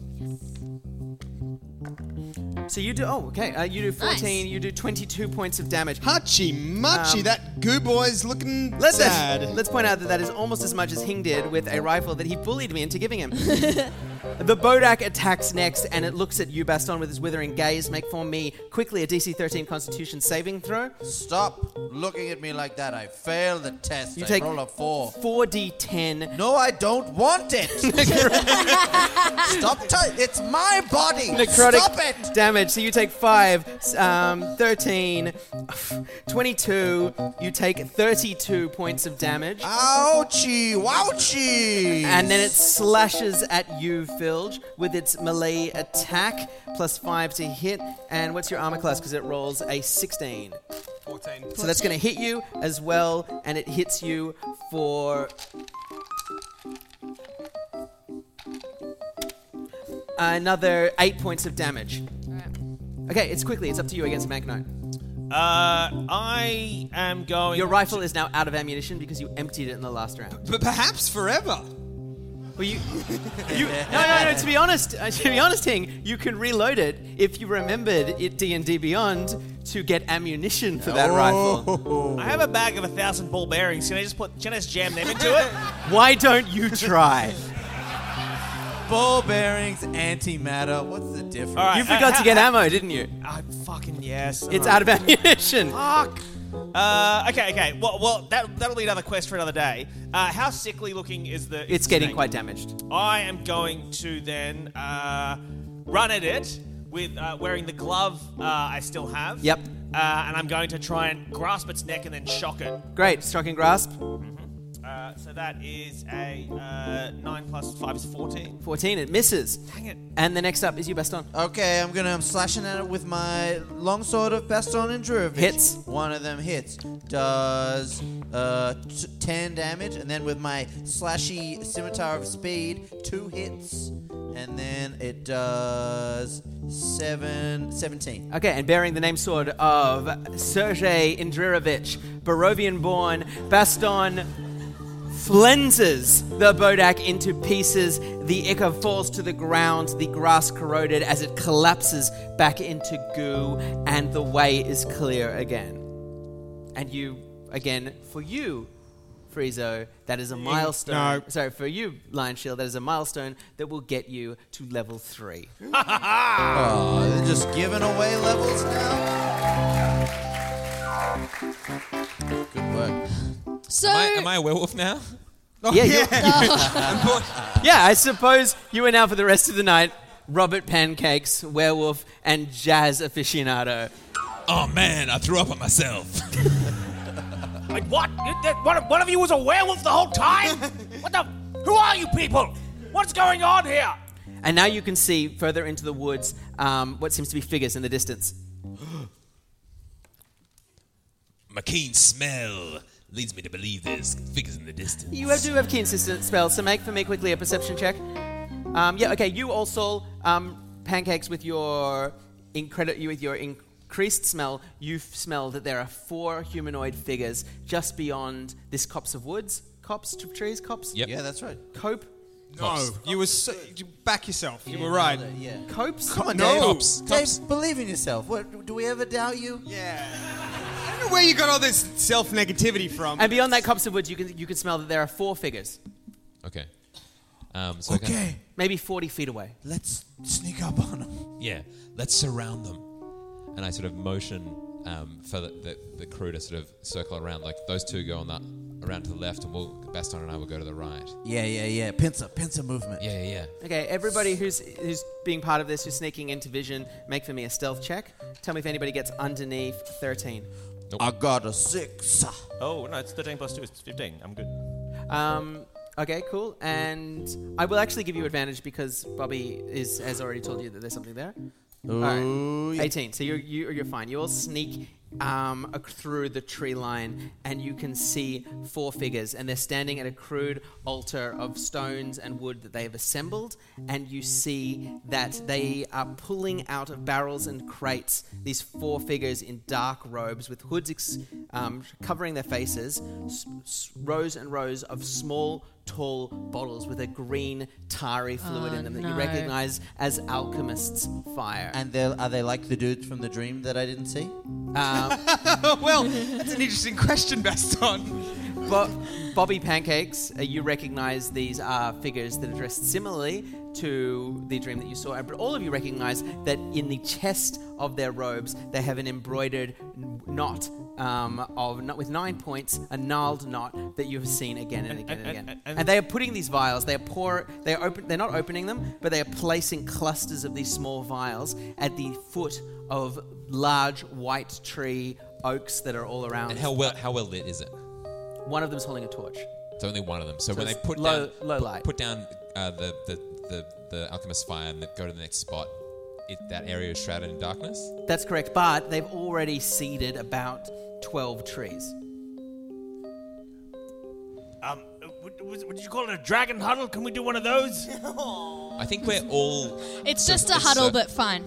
So you do, oh, okay, uh, you do fourteen, Nice. you do twenty-two points of damage. Hachi machi, Um, that goo boy's looking Let's, sad. let's point out that that is almost as much as Hing did with a rifle that he bullied me into giving him. The Bodak attacks next, and it looks at you, Baston, with his withering gaze. Make for me quickly a D C thirteen Constitution saving throw. Stop looking at me like that. I failed the test. You I take roll a four. four d ten. No, I don't want it. Stop. T- it's my body. Necrotic Stop it. damage. So you take five, um, thirteen, twenty-two. You take thirty-two points of damage. Ouchie, wouchie. And then it slashes at you, Filge, with its melee attack, plus five to hit. And what's your armor class? Because it rolls a sixteen. fourteen. So that's going to hit you as well, and it hits you for another eight points of damage. Okay, it's quickly. It's up to you against Banknote. Uh, I am going. Your rifle is now out of ammunition because you emptied it in the last round. But perhaps forever. Well, you, you, no, no, no. To be honest, uh, to be honest, Hing, you can reload it if you remembered it D and D Beyond to get ammunition for that rifle. I have a bag of a thousand ball bearings. Can I just put? Can I just jam them into it? Why don't you try? Ball bearings, antimatter. What's the difference? All right. You forgot uh, to get uh, ammo, didn't you? I fucking yes. It's Uh, out of ammunition. Fuck. Uh, okay, okay. Well, well, that that'll be another quest for another day. Uh, how sickly looking is the? Is It's the getting snake? quite damaged. I am going to then uh, run at it with uh, wearing the glove uh, I still have. Yep. Uh, and I'm going to try and grasp its neck and then shock it. Great, striking grasp. Uh, so that is a uh, nine plus five is fourteen. fourteen, it misses. Dang it. And the next up is you, Baston. Okay, I'm gonna I'm slashing at it with my longsword of Baston and Drurovich. Hits. One of them hits. Does uh, t- ten damage, and then with my slashy scimitar of speed, two hits, and then it does seven, seventeen. Okay, and bearing the name sword of Sergei Indrirovich, Barovian-born, Baston flenses the Bodak into pieces. The Ica falls to the ground, the grass corroded as it collapses back into goo, and the way is clear again. And you, again, for you, Friezo, that is a milestone. no. Sorry, for you, Lion Shield, that is a milestone that will get you to level three. Oh, they're just giving away levels now. Good work. So, Am I, am I a werewolf now? yeah, you're- yeah, I suppose you are now for the rest of the night Robert Pancakes, werewolf, and jazz aficionado. Oh man, I threw up on myself. Like what? You- that- One of, one of you was a werewolf the whole time? What the? Who are you people? What's going on here? And now you can see further into the woods um, what seems to be figures in the distance. My keen smell leads me to believe there's figures in the distance. You have, do have keen assistant spells, so make for me quickly a perception check. Um, yeah, okay. You also um, Pancakes with your incredi- you with your increased smell. You smell that there are four humanoid figures just beyond this copse of woods. Copse t- trees. Copse. Yep. Yeah, that's right. Cope. No, you were so, you back yourself. You were right. Yeah. Copes. Come on, No. Dave. Cops. Dave, Cops. believe in yourself. What, do we ever doubt you? Yeah. I don't know where you got all this self-negativity from. And beyond that copse of woods, you can you can smell that there are four figures, Okay. Um, so I can- Okay, maybe forty feet away. let's sneak up on them. yeah, let's surround them. And I sort of motion um, for the, the, the crew to sort of circle around. Like those two go on that around to the left, and we'll Baston and I will go to the right. Yeah, yeah, yeah. Pincer, pincer movement. Yeah, yeah, yeah. Okay, everybody who's who's being part of this, who's sneaking into vision, make for me a stealth check. Tell me if anybody gets underneath thirteen. I got a six. Oh no, it's thirteen plus two. It's fifteen. I'm good. Um, okay, cool. And I will actually give you advantage because Bobby is has already told you that there's something there. Ooh, All right, yeah. eighteen. So you're you, you're fine. You all sneak um, ac- through the tree line, and you can see four figures, and they're standing at a crude altar of stones and wood that they have assembled, and you see that they are pulling out of barrels and crates these four figures in dark robes with hoods ex- um, covering their faces, s- s- rows and rows of small, tall bottles with a green tarry fluid Oh, in them that no. you recognize as alchemist's fire. And they're, are they like the dudes from the dream that I didn't see? Um, Well, that's an interesting question, Baston. Bo- Bobby Pancakes, uh, you recognize these are figures that are dressed similarly to the dream that you saw, but all of you recognize that in the chest of their robes they have an embroidered n- knot um, of not with nine points, a gnarled knot that you have seen again and again and, and- again. and- And, and- they are putting these vials. They are pour. They are open. They're not opening them, but they are placing clusters of these small vials at the foot of large white tree oaks that are all around. And how well how well lit is it? One of them's holding a torch. It's only one of them. So, when they it's put low- down low put, light. put down uh, the, the the the alchemist fire and go to the next spot, it, that area is shrouded in darkness. That's correct, but they've already seeded about twelve trees. Um, what, what did you call it? A dragon huddle? Can we do one of those? I think we're all. It's just a it's huddle, a- but fine.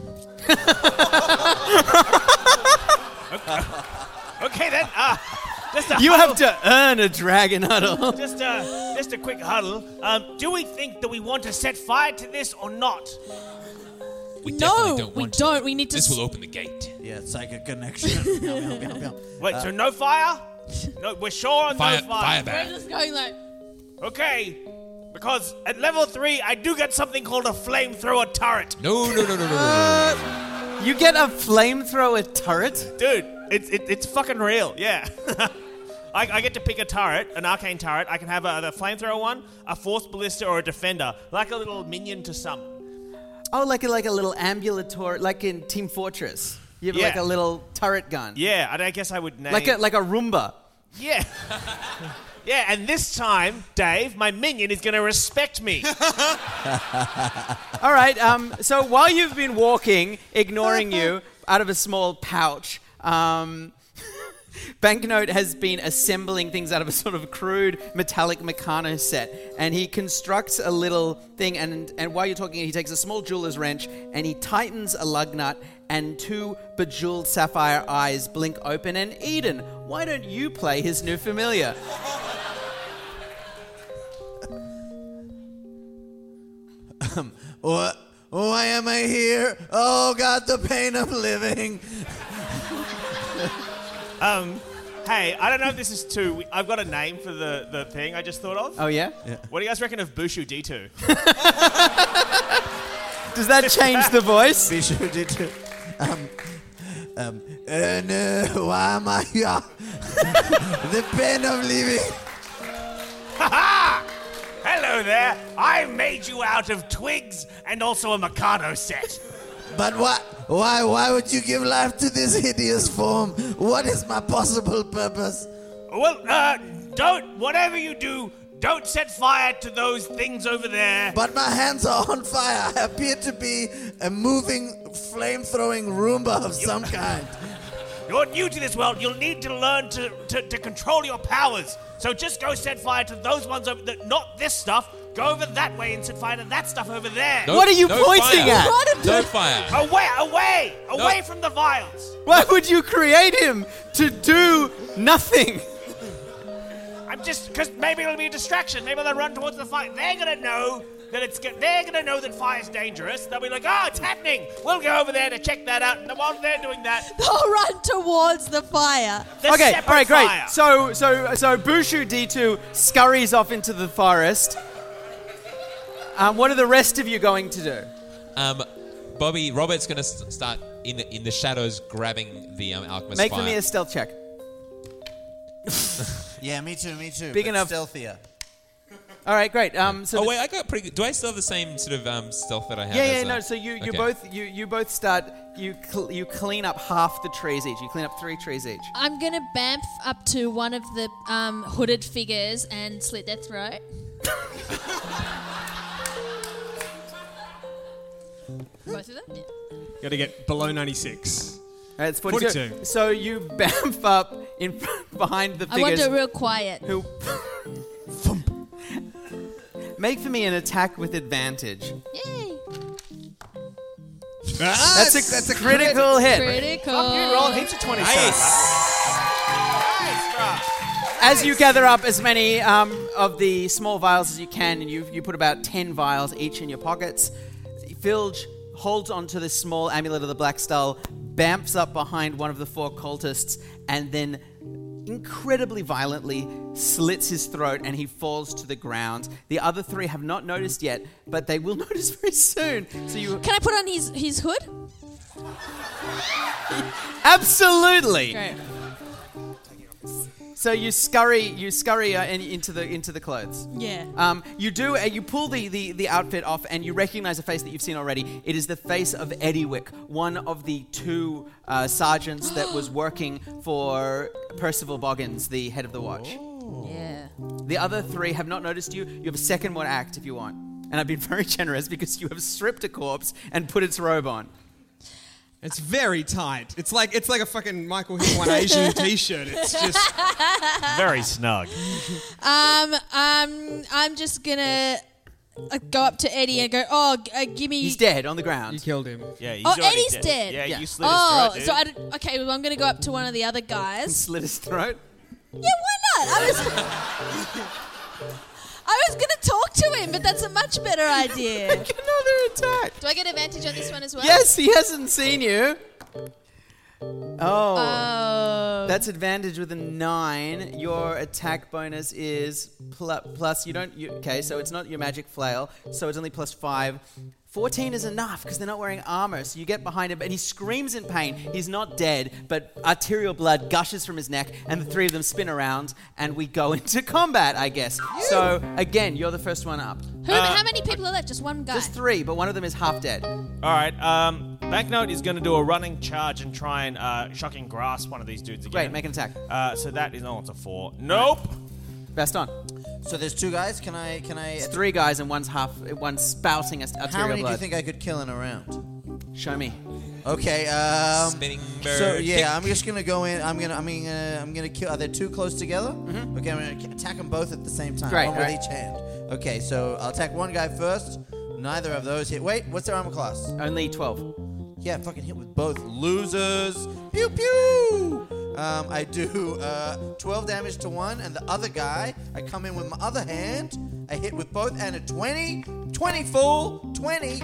Okay then. Uh, just a You huddle. have to earn a dragon huddle. Just a, just a quick huddle. Um, do we think that we want to set fire to this or not? We No, definitely don't we want don't. To. We need to This s- will open the gate. Yeah, psychic connection. Meow, meow, meow, meow. Wait, so no fire? No, we're sure on Fire, no fire fire. We're ban. just going like. Okay, because at level three, I do get something called a flamethrower turret. No, no, no, no, no, no, no, no. You get a flamethrower turret? Dude, it's it, it's fucking real. Yeah. I, I get to pick a turret, an arcane turret. I can have a, a flamethrower one, a force ballista, or a defender, like a little minion to summon. Oh, like a, like a little ambulatory, like in Team Fortress. You have Yeah. like a little turret gun. Yeah, and I guess I would name Like a like a Roomba. yeah. Yeah, and this time, Dave, my minion is going to respect me. All right. Um. So while you've been walking, ignoring you out of a small pouch, um, Banknote has been assembling things out of a sort of crude metallic Meccano set, and he constructs a little thing. And and while you're talking, he takes a small jeweler's wrench and he tightens a lug nut, and two bejeweled sapphire eyes blink open. And Eden, why don't you play his new familiar? What? Why am I here? Oh God, the pain of living. Um, hey, I don't know if this is too... I've got a name for the, the thing I just thought of. Oh yeah. What do you guys reckon of Bushu D two? Does that change the voice? Be sure to do. Um, um, uh, no, why am I here? The pain of living. Ha-ha! Hello there. I made you out of twigs and also a Mikado set. But what? Why? Why would you give life to this hideous form? What is my possible purpose? Well, uh, don't, whatever you do, don't set fire to those things over there. But my hands are on fire. I appear to be a moving, flame-throwing Roomba of some kind. You're new to this world. You'll need to learn to, to, to control your powers. So just go set fire to those ones over there. Not this stuff. Go over that way and set fire to that stuff over there. No- What are you no pointing fire. at? What No fire. Away, away, away No. from the vials. Why would you create him to do nothing? I'm just, because maybe it'll be a distraction. Maybe they'll run towards the fire. They're going to know that it's, go- they're going to know that fire's dangerous. They'll be like, oh, it's happening. We'll go over there to check that out. And while they're doing that, They'll run towards the fire. the Okay, separate all right, great. fire. So, so, so Bushu D two scurries off into the forest. Um, what are the rest of you going to do? Um, Bobby, Robert's going to st- start in the, in the shadows grabbing the um, alchemist Make fire. for me a stealth check. Yeah, me too, me too. Big but enough. Stealthier. All right, great. Um, so Oh the- wait, I got pretty good. Do I still have the same sort of um, stealth that I had? yeah, as yeah, a- no. So you, you Okay. both, you, you both start. You, cl- you clean up half the trees each. You clean up three trees each. I'm gonna bamf up to one of the um, hooded figures and slit their throat. Both of them? Yeah. Got to get below ninety-six. right, it's forty-two. forty-two. So you bamf up in front, behind the I want figures. to do it real quiet. Who? Make for me an attack with advantage. Yay. Ah, That's a that's a critical hit. Critical. You roll heaps of twenty. As you gather up as many um, of the small vials as you can, and you you put about ten vials each in your pockets, Filge holds onto this small amulet of the Black Skull, bamps up behind one of the four cultists, and then incredibly violently slits his throat, and he falls to the ground. The other three have not noticed yet, but they will notice very soon. So you Can I put on his, his hood? absolutely. Great. So you scurry, you scurry uh, in, into the into the clothes. Yeah. Um, you do. Uh, you pull the, the, the outfit off, and you recognize a face that you've seen already. It is the face of Eddiewick, one of the two uh, sergeants that was working for Percival Boggins, the head of the watch. Yeah. The other three have not noticed you. You have a second more act if you want, and I've been very generous because you have stripped a corpse and put its robe on. It's very tight. It's like it's like a fucking Michael Hill One Asian T-shirt. It's just Very snug. Um, um, I'm just gonna uh, go up to Eddie and go, oh, g- uh, give me... He's dead on the ground. you killed him. Yeah, he's Oh, already Eddie's dead. dead. Yeah, Yeah. you slit Oh, his so throat, I dude. d- okay, well, I'm gonna go up to one of the other guys. Slit his throat. Yeah, why not? I was... I was gonna talk to him, but that's a much better idea. Make another attack. Do I get advantage on this one as well? Yes, he hasn't seen you. Oh. Oh. That's advantage with a nine. Your attack bonus is pl- plus. You don't. You, okay, so it's not your magic flail. So it's only plus five. fourteen is enough because they're not wearing armor. So you get behind him, and he screams in pain. He's not dead, but arterial blood gushes from his neck, and the three of them spin around, and we go into combat, I guess. So again, you're the first one up. Who, how many people are left? Just one guy. Just three, but one of them is half dead. All right. Um, Banknote is going to do a running charge and try and uh, shocking grasp one of these dudes again. Great, make an attack. Uh, so that is oh, it's a four. Nope. Best on. So there's two guys. Can I? Can I? It's three guys, and one's half. One's spouting arterial How many blood. do you think I could kill in a round? Show me. Okay. Um, Spinning bird. So yeah, kick. I'm just gonna go in. I'm gonna. I mean, uh, I'm gonna kill. Are they too close together? Mm-hmm. Okay, I'm gonna attack them both at the same time. Great, One with alright. each hand. Okay, so I'll attack one guy first. Neither of those hit. Wait, what's their armor class? Only twelve. Yeah, fucking hit with both. Losers. Pew pew. Um, I do uh, twelve damage to one, and the other guy, I come in with my other hand. I hit with both, and a twenty. twenty full. twenty.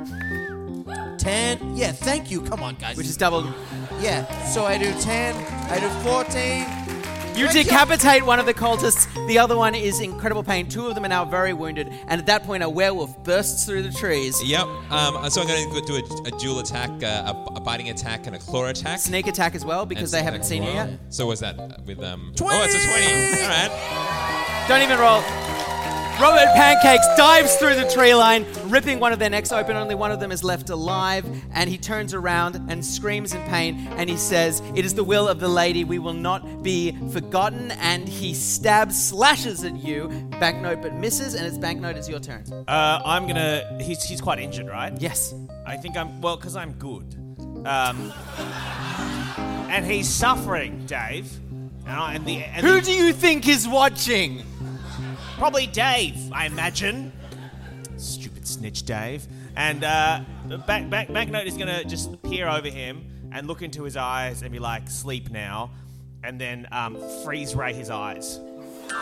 ten. Yeah, thank you. Come on, guys. Which is double. Yeah, so I do ten. I do fourteen. You Thank you. decapitate one of the cultists. The other one is in incredible pain. Two of them are now very wounded. And at that point, a werewolf bursts through the trees. Yep. Um, so I'm going to do a, a dual attack, uh, a, a biting attack and a claw attack. Sneak attack as well, because And they haven't seen you well. yet. So was that with um? twenty! Oh, it's a twenty. All right. Don't even roll. Robert Pancakes dives through the tree line, ripping one of their necks open. Only one of them is left alive. And he turns around and screams in pain. And he says, "It is the will of the lady. We will not be forgotten." And he stabs, slashes at you. Banknote, but misses. And it's Banknote. It's your turn. Uh, I'm gonna. He's he's quite injured, right? Yes. I think I'm well because I'm good. Um, and he's suffering, Dave. And, I, and the and Who the, do you think is watching? Probably Dave, I imagine. Stupid snitch, Dave. And uh, back, back, Banknote is going to just peer over him and look into his eyes and be like, "Sleep now," and then um, freeze ray his eyes. You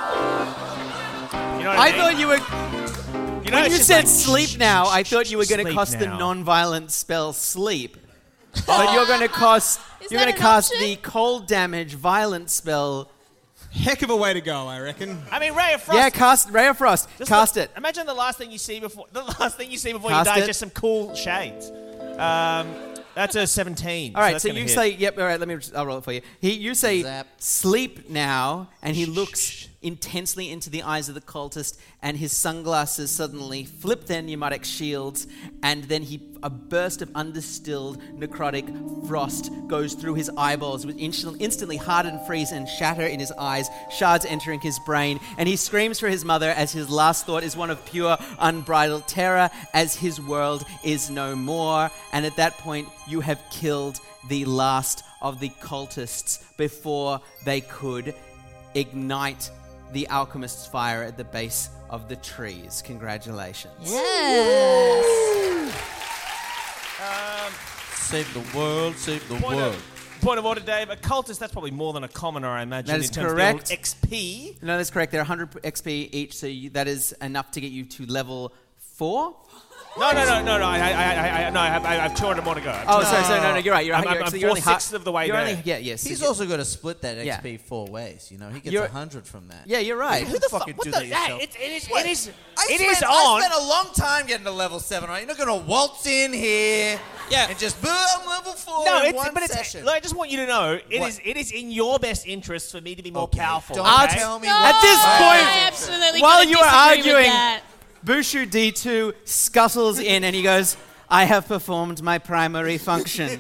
know what I, I mean? thought you were. You know, When it's you just said like, sleep shh, now, shh, I thought you were going to sleep cast the now. non-violent spell sleep. But you're going to cast Is you're that going to an cast option? the cold damage violent spell. Heck of a way to go, I reckon. I mean, Ray of Frost. Yeah, cast Ray of Frost. Just Cast look- it. Imagine the last thing you see before the last thing you see before Cast you die it. is just some cool shades. Um, that's a seventeen. All right, that's so gonna you hit. say, yep, all right, let me, I'll roll it for you. He, you say, Zap. sleep now, and he looks intensely into the eyes of the cultist, and his sunglasses suddenly flip their pneumatic shields, and then he, a burst of undistilled necrotic frost goes through his eyeballs, which instant, instantly harden, freeze, and shatter in his eyes, shards entering his brain, and he screams for his mother as his last thought is one of pure, unbridled terror, as his world is no more, and at that point, you have killed the last of the cultists before they could ignite the alchemist's fire at the base of the trees. Congratulations. Yes. Um, Save the world, save the point, world. of, point of order, Dave. A cultist, that's probably more than a commoner, I imagine. That is in terms correct. Of the old X P. No, that's correct. They're one hundred X P each, so you, that is enough to get you to level four. No, no, no, no, no. I, I, I, I, no, I have, I have two hundred more to go. Oh, sorry, sorry, no, no, you're right. You're, I'm, you're, I'm, I'm actually- you're only four-sixths ha- of the way you're there. only, yeah, yes. He's you- also going to split that Yeah. X P four ways. You know, he gets You're- a hundred from that. Yeah, you're right. Who the fuck do that Hey, yourself? it, it is, What? it is, I it spent, is I on. spent a long time getting to level seven, right? You're not going to waltz in here Yeah. and just boom, level four No, in it's, one but it's. session. Look, I just want you to know, it What? is, it is in your best interest for me to be more Okay, powerful. don't okay? tell me No, what- At this point, I absolutely while gotta you are disagree with arguing, that. Bushu D two scuttles in and he goes, I have performed my primary function.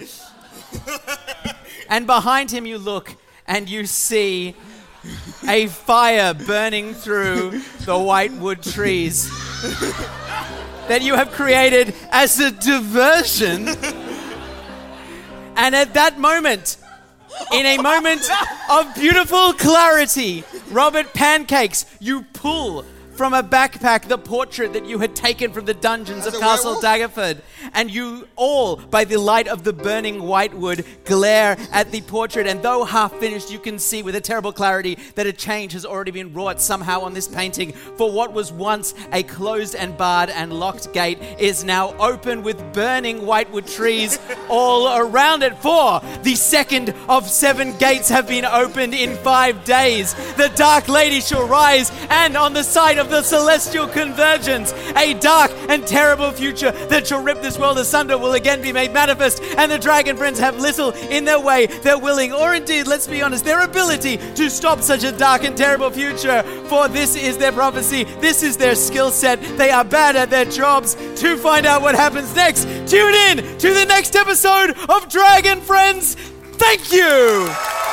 And behind him you look and you see a fire burning through the white wood trees that you have created as a diversion. And at that moment, in a moment of beautiful clarity, Robert Pancakes, you pull from a backpack the portrait that you had taken from the dungeons As of a Castle werewolf? Daggerford, and you all, by the light of the burning whitewood, glare at the portrait, and though half finished, you can see with a terrible clarity that a change has already been wrought somehow on this painting, for what was once a closed and barred and locked gate is now open with burning whitewood trees all around it, for the second of seven gates have been opened in five days. The Dark Lady shall rise, and on the side of the celestial convergence, a dark and terrible future that shall rip this world asunder will again be made manifest, and the dragon friends have little in their way, their willing, or indeed, let's be honest, their ability to stop such a dark and terrible future, for this is their prophecy, this is their skill set, they are bad at their jobs. To find out what happens next, tune in to the next episode of Dragon Friends. Thank you!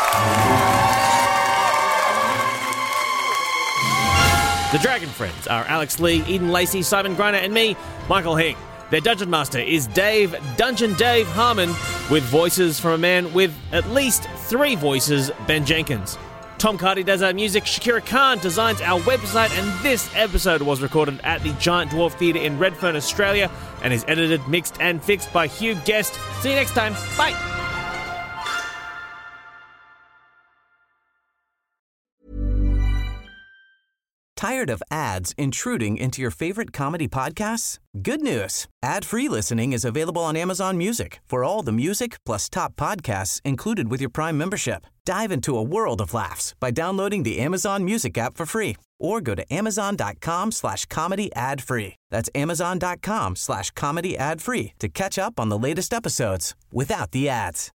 The Dragon Friends are Alex Lee, Eden Lacey, Simon Greiner, and me, Michael Hing. Their Dungeon Master is Dave, Dungeon Dave Harmon, with voices from a man with at least three voices, Ben Jenkins. Tom Cardy does our music, Shakira Khan designs our website, and this episode was recorded at the Giant Dwarf Theatre in Redfern, Australia, and is edited, mixed, and fixed by Hugh Guest. See you next time. Bye! Tired of ads intruding into your favorite comedy podcasts? Good news. Ad-free listening is available on Amazon Music for all the music plus top podcasts included with your Prime membership. Dive into a world of laughs by downloading the Amazon Music app for free or go to amazon.com slash comedy ad free. That's amazon.com slash comedy ad free to catch up on the latest episodes without the ads.